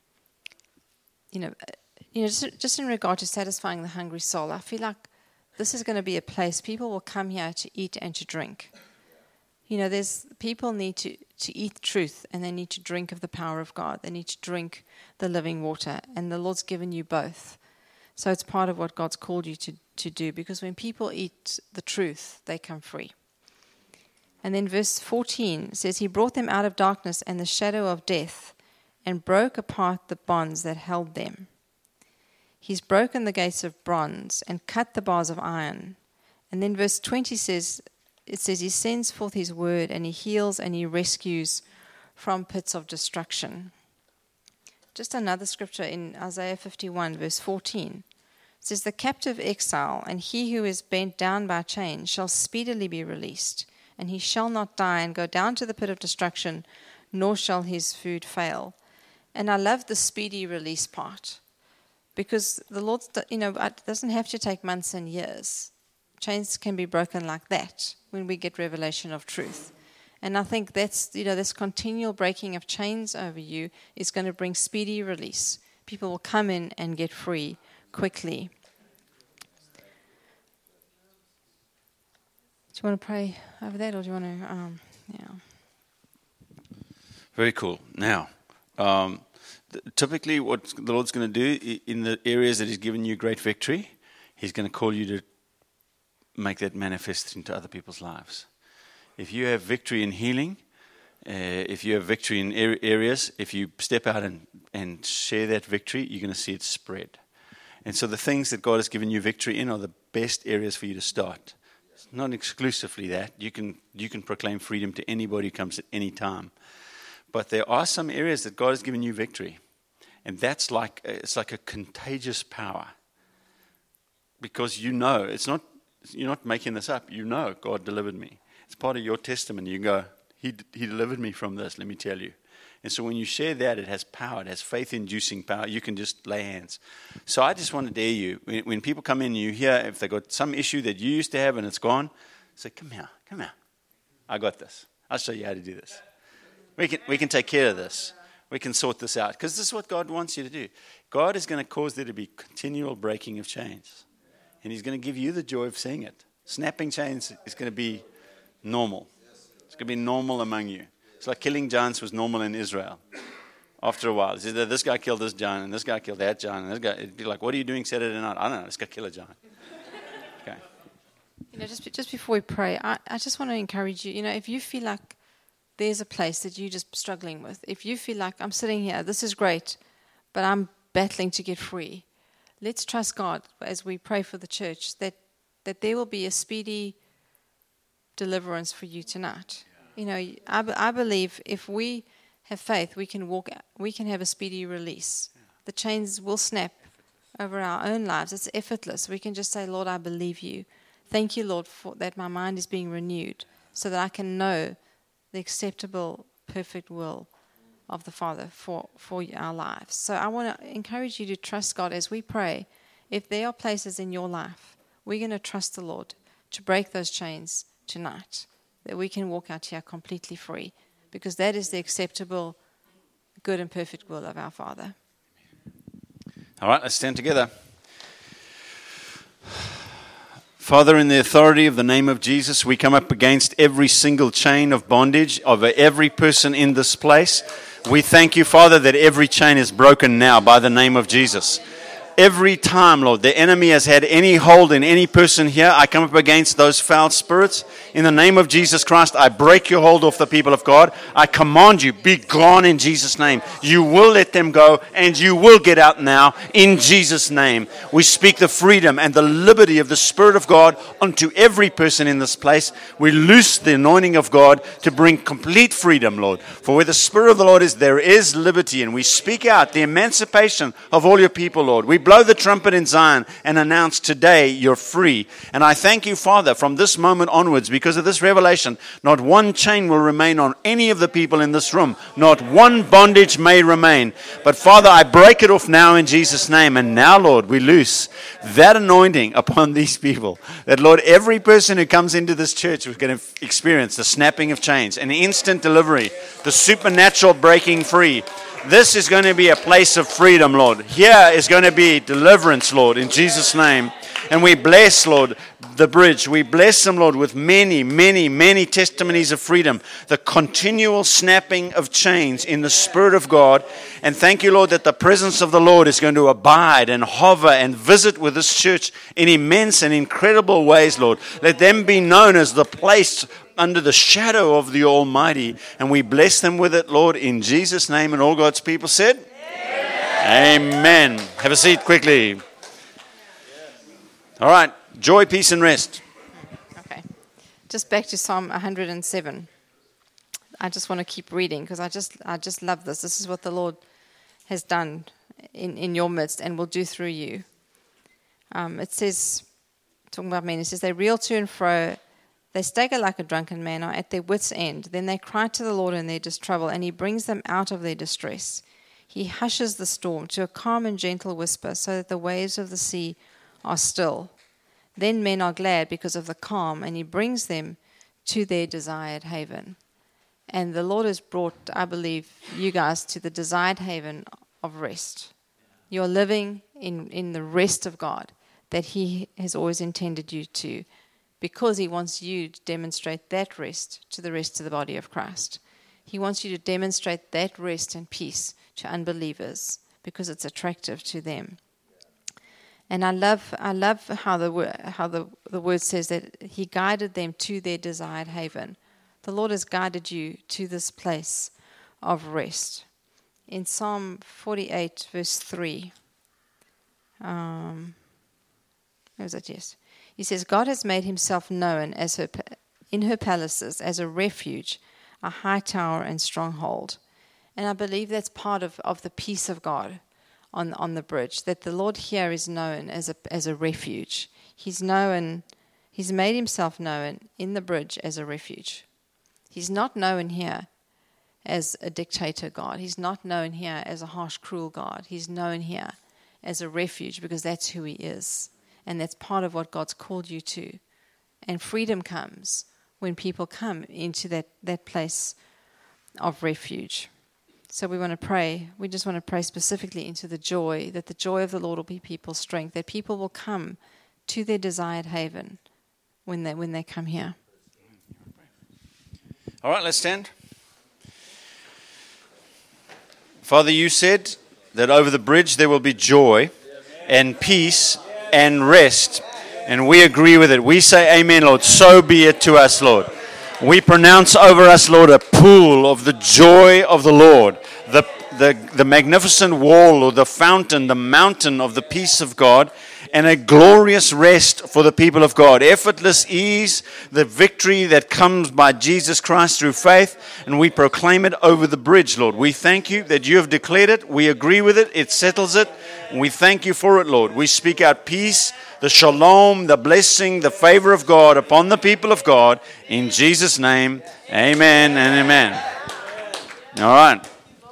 you know, you know, just, just in regard to satisfying the hungry soul, I feel like this is going to be a place people will come here to eat and to drink. You know, there's people need to, to eat truth, and they need to drink of the power of God. They need to drink the living water, and the Lord's given you both. So it's part of what God's called you to, to do, because when people eat the truth, they come free. And then verse fourteen says, he brought them out of darkness and the shadow of death and broke apart the bonds that held them. He's broken the gates of bronze and cut the bars of iron. And then verse twenty says, it says he sends forth his word and he heals and he rescues from pits of destruction. Just another scripture in Isaiah fifty-one, verse fourteen. It says, the captive exile and he who is bent down by chains shall speedily be released, and he shall not die and go down to the pit of destruction, nor shall his food fail. And I love the speedy release part, because the Lord, you know, it doesn't have to take months and years. Chains can be broken like that when we get revelation of truth. And I think that's, you know, this continual breaking of chains over you is going to bring speedy release. People will come in and get free quickly. Do you want to pray over that, or do you want to, um, yeah. Very cool. Now, um, th- typically what the Lord's going to do I- in the areas that he's given you great victory, he's going to call you to make that manifest into other people's lives. If you have victory in healing, uh, if you have victory in er- areas, if you step out and, and share that victory, you're going to see it spread. And so the things that God has given you victory in are the best areas for you to start. It's not exclusively that. You can you can proclaim freedom to anybody who comes at any time. But there are some areas that God has given you victory. And that's like it's like a contagious power. Because you know, it's not you're not making this up. You know God delivered me. It's part of your testimony. You go, he he delivered me from this, let me tell you. And so when you share that, it has power. It has faith-inducing power. You can just lay hands. So I just want to dare you. When, when people come in and you hear if they've got some issue that you used to have and it's gone, say, come here, come here. I got this. I'll show you how to do this. We can we can take care of this. We can sort this out. Because this is what God wants you to do. God is going to cause there to be continual breaking of chains. And he's going to give you the joy of seeing it. Snapping chains is going to be normal. It's going to be normal among you. It's like killing giants was normal in Israel. After a while, it's either this guy killed this giant, and this guy killed that giant, and this guy. It'd be like, what are you doing Saturday night? I don't know. Let's go kill a giant. Okay. You know, just just before we pray, I, I just want to encourage you. You know, if you feel like there's a place that you're just struggling with, if you feel like I'm sitting here, this is great, but I'm battling to get free, let's trust God as we pray for the church that that there will be a speedy deliverance for you tonight. You know, I, I believe if we have faith, we can walk, we can have a speedy release. The chains will snap over our own lives. It's effortless. We can just say, Lord, I believe you. Thank you, Lord, for that my mind is being renewed so that I can know the acceptable, perfect will of the Father for, for our lives. So I want to encourage you to trust God as we pray. If there are places in your life, we're going to trust the Lord to break those chains tonight, that we can walk out here completely free, because that is the acceptable, good and perfect will of our Father. All right, let's stand together. Father, in the authority of the name of Jesus, we come up against every single chain of bondage of every person in this place. We thank you, Father, that every chain is broken now by the name of Jesus. Every time, Lord, the enemy has had any hold in any person here, I come up against those foul spirits. In the name of Jesus Christ, I break your hold off the people of God. I command you, be gone in Jesus' name. You will let them go, and you will get out now in Jesus' name. We speak the freedom and the liberty of the Spirit of God onto every person in this place. We loose the anointing of God to bring complete freedom, Lord. For where the Spirit of the Lord is, there is liberty, and we speak out the emancipation of all your people, Lord. We blow the trumpet in Zion and announce today you're free. And I thank you, Father, from this moment onwards, because of this revelation, not one chain will remain on any of the people in this room. Not one bondage may remain. But Father, I break it off now in Jesus' name. And now, Lord, we loose that anointing upon these people. That, Lord, every person who comes into this church is going to experience the snapping of chains, an instant delivery, the supernatural breaking free. This is going to be a place of freedom, Lord. Here is going to be deliverance, Lord, in Jesus' name. And we bless, Lord, the bridge. We bless them, Lord, with many, many, many testimonies of freedom. The continual snapping of chains in the Spirit of God. And thank you, Lord, that the presence of the Lord is going to abide and hover and visit with this church in immense and incredible ways, Lord. Let them be known as the place under the shadow of the Almighty, and we bless them with it, Lord, in Jesus' name. And all God's people said, Amen. Amen. Have a seat quickly. All right, joy, peace, and rest. Okay, just back to Psalm one hundred seven. I just want to keep reading because I just, I just love this. This is what the Lord has done in, in your midst and will do through you. Um, it says, talking about men, it says, they reel to and fro. They stagger like a drunken man, are at their wits' end. Then they cry to the Lord in their distress, and he brings them out of their distress. He hushes the storm to a calm and gentle whisper, so that the waves of the sea are still. Then men are glad because of the calm, and he brings them to their desired haven. And the Lord has brought, I believe, you guys to the desired haven of rest. You're living in, in the rest of God that he has always intended you to, because he wants you to demonstrate that rest to the rest of the body of Christ. He wants you to demonstrate that rest and peace to unbelievers because it's attractive to them. And I love I love how the how the, the word says that he guided them to their desired haven. The Lord has guided you to this place of rest. In Psalm forty-eight, verse three, um, where was that? Yes. He says, God has made himself known as her in her palaces as a refuge, a high tower and stronghold. And I believe that's part of, of the peace of God on, on the bridge, that the Lord here is known as a as a refuge. He's known, he's made himself known in the bridge as a refuge. He's not known here as a dictator God. He's not known here as a harsh, cruel God. He's known here as a refuge because that's who he is. And that's part of what God's called you to. And freedom comes when people come into that, that place of refuge. So we want to pray. We just want to pray specifically into the joy, that the joy of the Lord will be people's strength, that people will come to their desired haven when they, when they come here. All right, let's stand. Father, you said that over the bridge there will be joy and peace and rest. And we agree with it. We say amen, Lord. So be it to us, Lord. We pronounce over us, Lord, a pool of the joy of the Lord. The, the, the magnificent wall or the fountain, the mountain of the peace of God. And a glorious rest for the people of God. Effortless ease, the victory that comes by Jesus Christ through faith. And we proclaim it over the bridge, Lord. We thank you that you have declared it. We agree with it. It settles it. We thank you for it, Lord. We speak out peace, the shalom, the blessing, the favor of God upon the people of God. In Jesus' name, amen and amen. All right.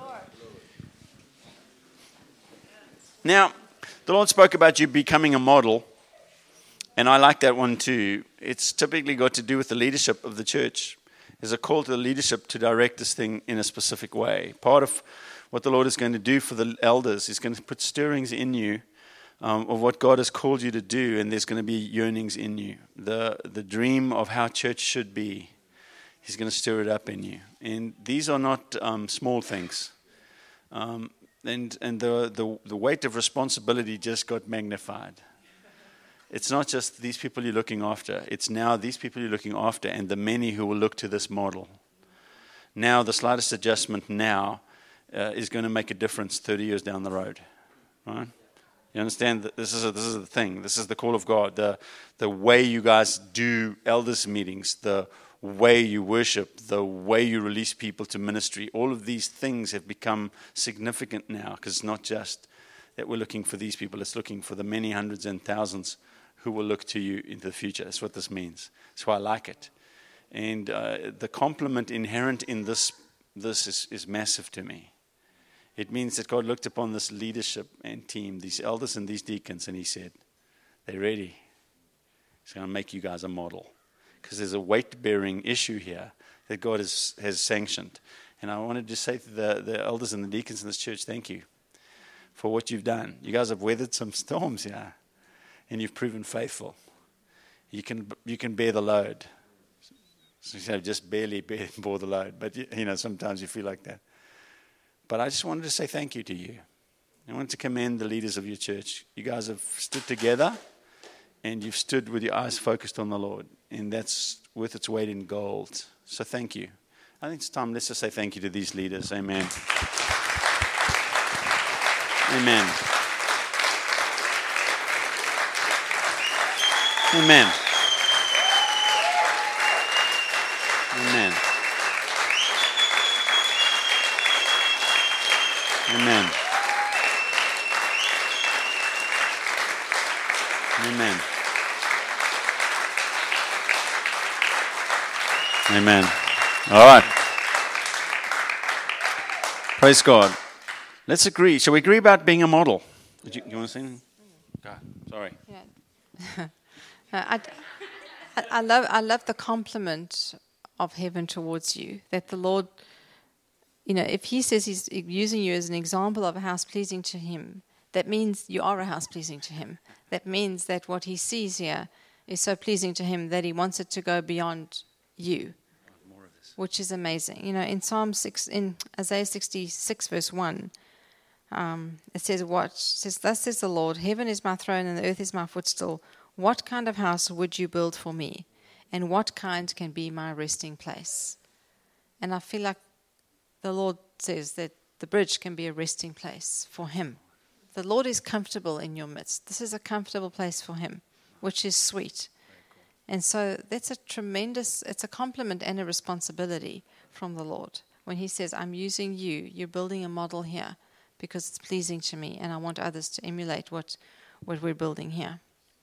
Now, the Lord spoke about you becoming a model, and I like that one too. It's typically got to do with the leadership of the church. There's a call to the leadership to direct this thing in a specific way. Part of what the Lord is going to do for the elders is going to put stirrings in you um, of what God has called you to do, and there's going to be yearnings in you. The, the dream of how church should be, He's going to stir it up in you. And these are not um, small things. Um, and and the, the the weight of responsibility just got magnified. It's not just these people you're looking after. It's now these people you're looking after and the many who will look to this model. Now, the slightest adjustment now uh, is going to make a difference thirty years down the road. Right? You understand that this is a, this is the thing. This is the call of God. The the way you guys do elders meetings, the way you worship, the way you release people to ministry, all of these things have become significant now, because it's not just that we're looking for these people. It's looking for the many hundreds and thousands who will look to you into the future. That's what this means. That's why I like it. And uh, the compliment inherent in this this is, is massive to me. It means that God looked upon this leadership and team, these elders and these deacons, and he said, they're ready. He's going to make you guys a model. Because there's a weight-bearing issue here that God has, has sanctioned. And I wanted to say to the, the elders and the deacons in this church, thank you for what you've done. You guys have weathered some storms here, and you've proven faithful. You can you can bear the load. So you know, just barely bear, bore the load, but you know sometimes you feel like that. But I just wanted to say thank you to you. I wanted to commend the leaders of your church. You guys have stood together, and you've stood with your eyes focused on the Lord, and that's worth its weight in gold. So thank you. I think it's time. Let's just say thank you to these leaders. Amen. Amen. Amen. Amen. Amen. Amen. Amen. All right. Praise God. Let's agree. Shall we agree about being a model? Did you, you want to say anything? God, sorry. Yeah. I, I, I love I love the compliment of heaven towards you, that the Lord, you know, if he says he's using you as an example of a house pleasing to him, that means you are a house pleasing to him. That means that what he sees here is so pleasing to him that he wants it to go beyond you, More of this. which is amazing. You know, in Psalm six, in Isaiah sixty-six, verse one, um, it says, "What it says? Thus says the Lord: Heaven is my throne, and the earth is my footstool. What kind of house would you build for me, and what kind can be my resting place?" And I feel like the Lord says that the bridge can be a resting place for him. The Lord is comfortable in your midst. This is a comfortable place for him, which is sweet. And so that's a tremendous, it's a compliment and a responsibility from the Lord. When he says, I'm using you, you're building a model here because it's pleasing to me, and I want others to emulate what, what we're building here.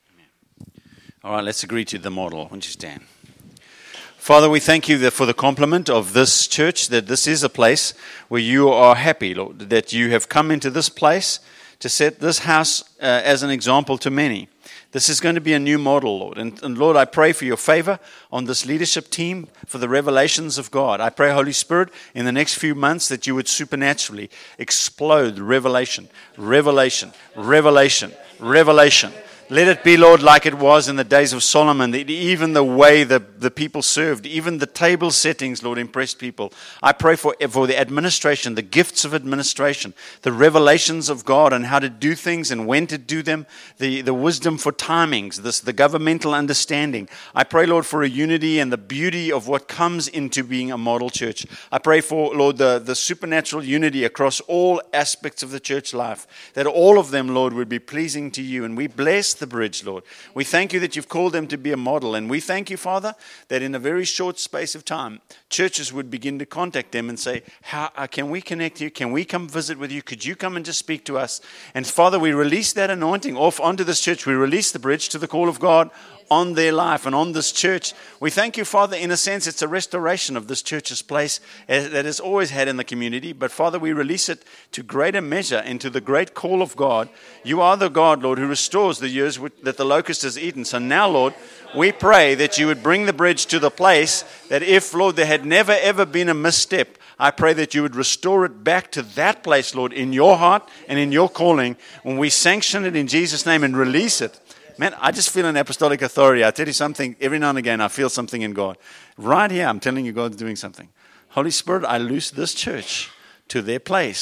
All right, let's agree to the model. Won't you stand? Father, we thank you for the compliment of this church, that this is a place where you are happy, Lord, that you have come into this place to set this house uh, as an example to many. This is going to be a new model, Lord. And, and Lord, I pray for your favor on this leadership team, for the revelations of God. I pray, Holy Spirit, in the next few months that you would supernaturally explode revelation, revelation, revelation, revelation. Let it be, Lord, like it was in the days of Solomon, that even the way the, the people served, even the table settings, Lord, impressed people. I pray for, for the administration, the gifts of administration, the revelations of God and how to do things and when to do them, the, the wisdom for timings, this, the governmental understanding. I pray, Lord, for a unity and the beauty of what comes into being a model church. I pray for, Lord, the, the supernatural unity across all aspects of the church life, that all of them, Lord, would be pleasing to you. And we bless the bridge, Lord. We thank you that you've called them to be a model, and we thank you, Father, that in a very short space of time, churches would begin to contact them and say, how uh, can we connect you? Can we come visit with you? Could you come and just speak to us? And Father, we release that anointing off onto this church. We release the bridge to the call of God on their life and on this church. We thank you, Father, in a sense, it's a restoration of this church's place that it's always had in the community. But Father, we release it to greater measure into the great call of God. You are the God, Lord, who restores the years that the locust has eaten. So now, Lord, we pray that you would bring the bridge to the place that if, Lord, there had never, ever been a misstep, I pray that you would restore it back to that place, Lord, in your heart and in your calling, when we sanction it in Jesus' name and release it. Man, I just feel an apostolic authority. I tell you something, every now and again, I feel something in God. Right here, I'm telling you, God's doing something. Holy Spirit, I loose this church to their place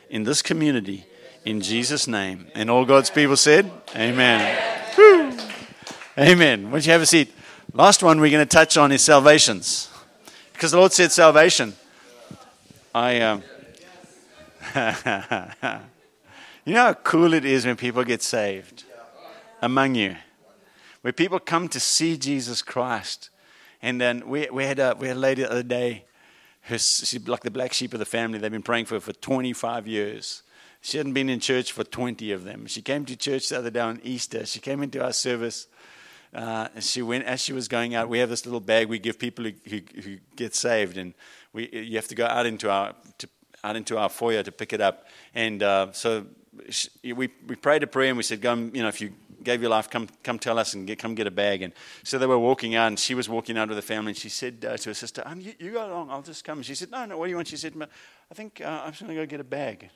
in this community, in Jesus' name. And all God's people said, amen. Woo. Amen. Why don't you have a seat? Last one we're going to touch on is salvations. Because the Lord said salvation. I, um, you know how cool it is when people get saved among you? Where people come to see Jesus Christ. And then we, we, had, a, we had a lady the other day, who's she's like the black sheep of the family. They've been praying for her for twenty-five years. She hadn't been in church for twenty of them. She came to church the other day on Easter. She came into our service. Uh, and she went, as she was going out, we have this little bag we give people who, who, who get saved. And we you have to go out into our to, out into our foyer to pick it up. And uh, so she, we we prayed a prayer and we said, "Go, you know, if you gave your life, come come tell us and get, come get a bag." And so they were walking out, and she was walking out with the family. And she said uh, to her sister, um, you, "You go along, I'll just come." And she said, "No, no, what do you want?" She said, "I think uh, I'm just going to go get a bag."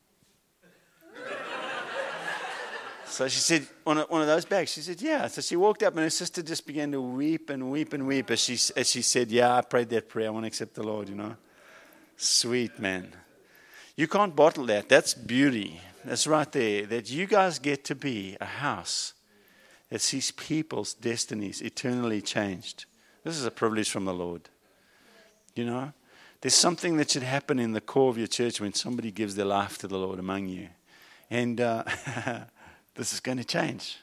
So she said, one of, one of those bags. She said, "Yeah." So she walked up, and her sister just began to weep and weep and weep as she, as she said, "Yeah, I prayed that prayer. I want to accept the Lord, you know." Sweet, man. You can't bottle that. That's beauty. That's right there. That you guys get to be a house that sees people's destinies eternally changed. This is a privilege from the Lord. You know, there's something that should happen in the core of your church when somebody gives their life to the Lord among you. And uh, this is going to change.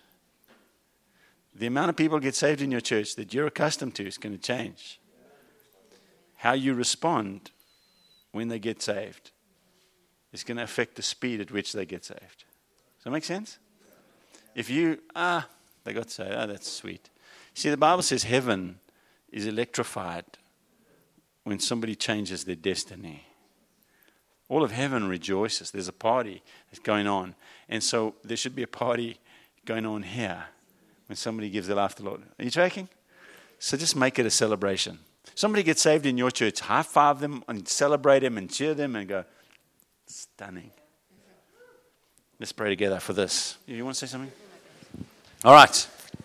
The amount of people get saved in your church that you're accustomed to is going to change. How you respond when they get saved is going to affect the speed at which they get saved. Does that make sense? If you, ah, they got saved, oh, that's sweet. See, the Bible says heaven is electrified when somebody changes their destiny. All of heaven rejoices. There's a party that's going on. And so there should be a party going on here when somebody gives their life to the Lord. Are you tracking? So just make it a celebration. Somebody gets saved in your church, high-five them and celebrate them and cheer them and go, stunning. Let's pray together for this. You want to say something? All right.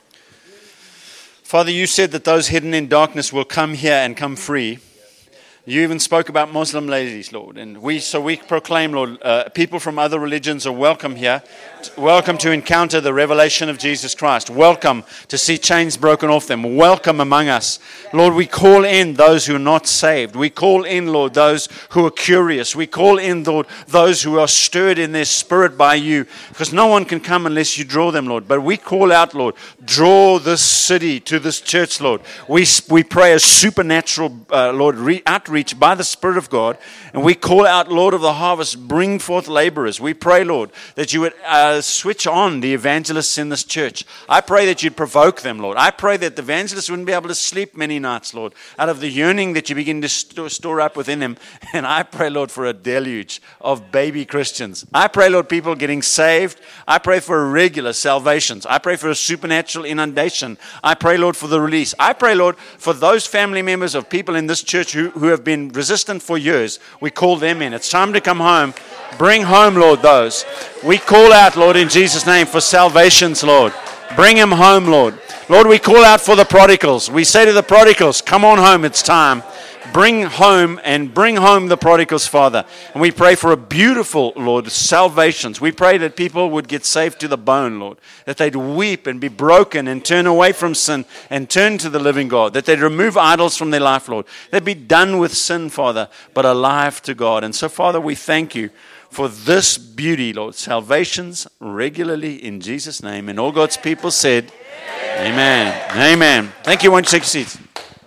Father, you said that those hidden in darkness will come here and come free. You even spoke about Muslim ladies, Lord. And we, so we proclaim, Lord, uh, people from other religions are welcome here. Welcome to encounter the revelation of Jesus Christ. Welcome to see chains broken off them. Welcome among us. Lord, we call in those who are not saved. We call in, Lord, those who are curious. We call in, Lord, those who are stirred in their spirit by you. Because no one can come unless you draw them, Lord. But we call out, Lord, draw this city to this church, Lord. We, we pray a supernatural, uh, Lord, re- outreach by the Spirit of God, and we call out, Lord of the harvest, bring forth laborers. We pray, Lord, that you would uh, switch on the evangelists in this church. I pray that you'd provoke them, Lord. I pray that the evangelists wouldn't be able to sleep many nights, Lord, out of the yearning that you begin to st- store up within them. And I pray, Lord, for a deluge of baby Christians. I pray, Lord, people getting saved. I pray for regular salvations. I pray for a supernatural inundation. I pray, Lord, for the release. I pray, Lord, for those family members of people in this church who, who have been resistant for years. We call them in. It's time to come home. Bring home, Lord, those. We call out, Lord, in Jesus' name for salvations, Lord. Bring them home, Lord. Lord, we call out for the prodigals. We say to the prodigals, come on home, it's time. Bring home and bring home the prodigals, Father. And we pray for a beautiful, Lord, salvations. We pray that people would get saved to the bone, Lord. That they'd weep and be broken and turn away from sin and turn to the living God. That they'd remove idols from their life, Lord. They'd be done with sin, Father, but alive to God. And so, Father, we thank you for this beauty, Lord. Salvations regularly in Jesus' name. And all God's people said, Amen. Amen. Amen. Thank you. Why don't you take your seats?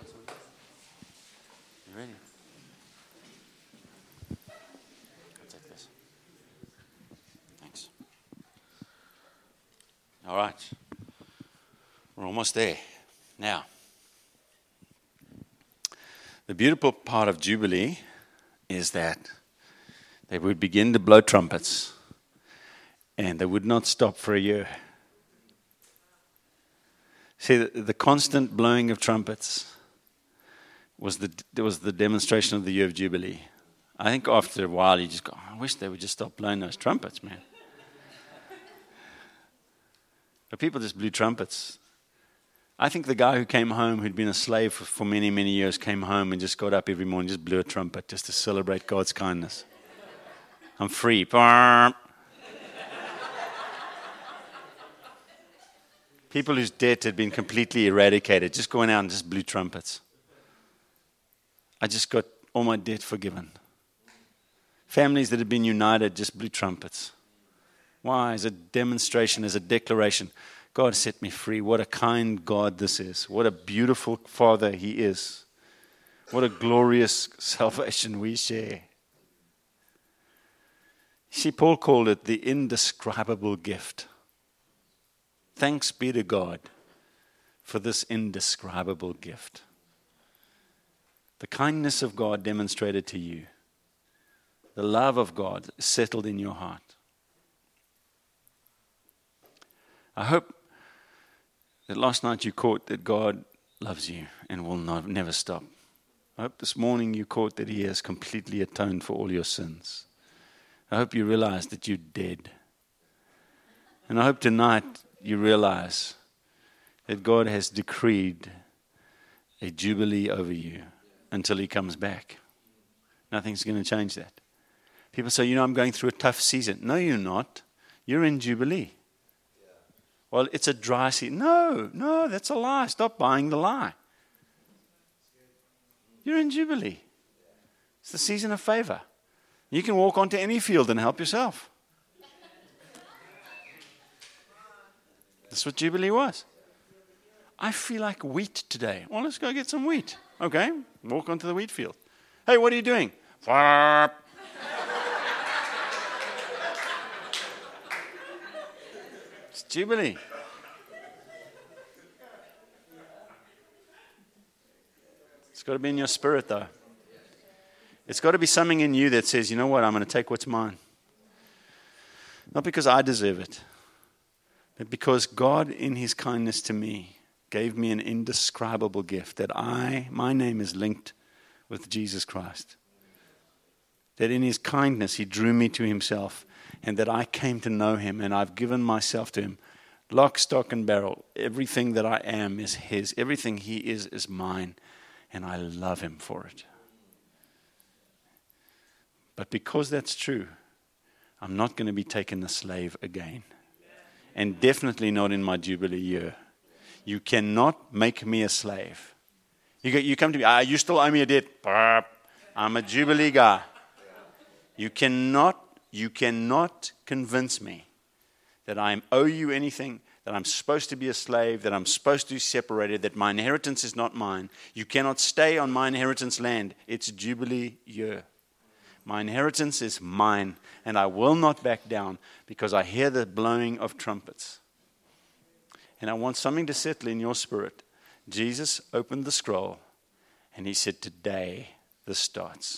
All right, we're almost there. Now, the beautiful part of Jubilee is that they would begin to blow trumpets and they would not stop for a year. See, the, the constant blowing of trumpets was the, was the demonstration of the year of Jubilee. I think after a while you just go, I wish they would just stop blowing those trumpets, man. But people just blew trumpets. I think the guy who came home, who'd been a slave for, for many, many years, came home and just got up every morning, just blew a trumpet just to celebrate God's kindness. I'm free. People whose debt had been completely eradicated, just going out and just blew trumpets. I just got all my debt forgiven. Families that had been united just blew trumpets. Why? As a demonstration, as a declaration. God set me free. What a kind God this is. What a beautiful Father He is. What a glorious salvation we share. See, Paul called it the indescribable gift. Thanks be to God for this indescribable gift. The kindness of God demonstrated to you. The love of God settled in your heart. I hope that last night you caught that God loves you and will not, never stop. I hope this morning you caught that He has completely atoned for all your sins. I hope you realize that you're dead. And I hope tonight you realize that God has decreed a jubilee over you until He comes back. Nothing's going to change that. People say, you know, I'm going through a tough season. No, you're not. You're in jubilee. Well, it's a dry season. No, no, that's a lie. Stop buying the lie. You're in jubilee. It's the season of favor. You can walk onto any field and help yourself. That's what jubilee was. I feel like wheat today. Well, let's go get some wheat. Okay, walk onto the wheat field. Hey, what are you doing? It's jubilee. It's got to be in your spirit, though. It's got to be something in you that says, you know what, I'm going to take what's mine. Not because I deserve it, but because God, in His kindness to me, gave me an indescribable gift that I, my name is linked with Jesus Christ. That in His kindness, He drew me to Himself, and that I came to know Him, and I've given myself to Him. Lock, stock, and barrel. Everything that I am is His. Everything He is is mine, and I love Him for it. But because that's true, I'm not going to be taken a slave again. And definitely not in my Jubilee year. You cannot make me a slave. You, go, you come to me, ah, you still owe me a debt. I'm a Jubilee guy. You cannot, you cannot convince me that I owe you anything, that I'm supposed to be a slave, that I'm supposed to be separated, that my inheritance is not mine. You cannot stay on my inheritance land. It's Jubilee year. My inheritance is mine, and I will not back down because I hear the blowing of trumpets. And I want something to settle in your spirit. Jesus opened the scroll, and He said, today this starts.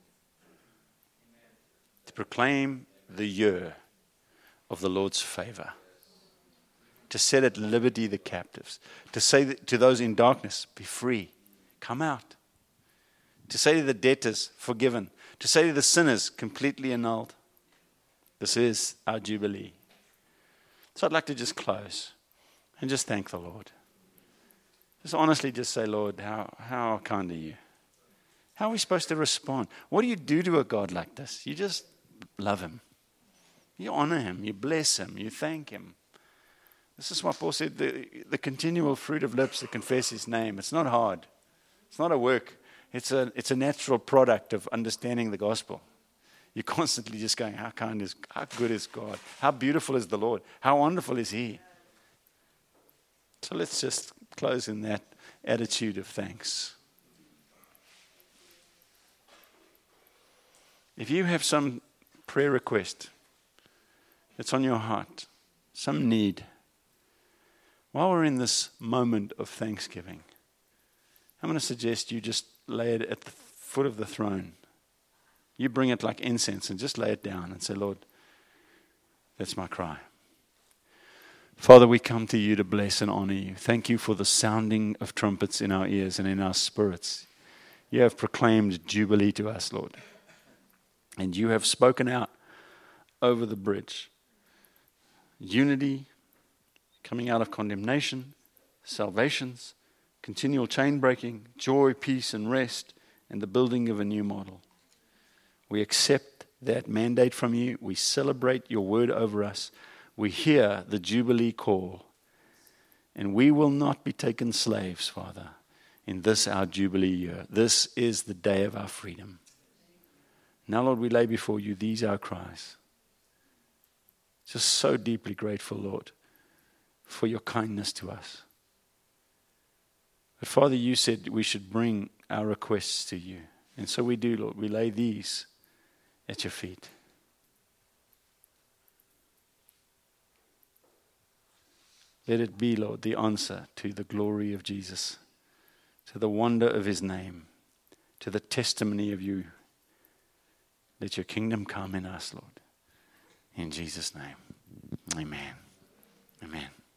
To proclaim the year of the Lord's favor. To set at liberty the captives. To say to those in darkness, be free, come out. To say to the debtors, forgiven. To say to the sinners, completely annulled. This is our Jubilee. So I'd like to just close and just thank the Lord. Just honestly just say, Lord, how, how kind are you? How are we supposed to respond? What do you do to a God like this? You just love Him. You honor Him. You bless Him. You thank Him. This is what Paul said, the, the continual fruit of lips that confess His name. It's not hard. It's not a work. It's a, it's a natural product of understanding the gospel. You're constantly just going, how kind is, how good is God? How beautiful is the Lord? How wonderful is He? So let's just close in that attitude of thanks. If you have some prayer request that's on your heart, some need, while we're in this moment of thanksgiving, I'm going to suggest you just lay it at the foot of the throne. You bring it like incense and just lay it down and say, Lord, that's my cry. Father, we come to you to bless and honor you. Thank you for the sounding of trumpets in our ears and in our spirits. You have proclaimed jubilee to us, Lord. And you have spoken out over the bridge. Unity, coming out of condemnation, salvations, continual chain breaking, joy, peace, and rest, and the building of a new model. We accept that mandate from you. We celebrate your word over us. We hear the Jubilee call. And we will not be taken slaves, Father, in this our Jubilee year. This is the day of our freedom. Now, Lord, we lay before you these our cries. Just so deeply grateful, Lord, for your kindness to us. But Father, you said we should bring our requests to you. And so we do, Lord. We lay these at your feet. Let it be, Lord, the answer to the glory of Jesus, to the wonder of his name, to the testimony of you. Let your kingdom come in us, Lord. In Jesus' name, amen. Amen.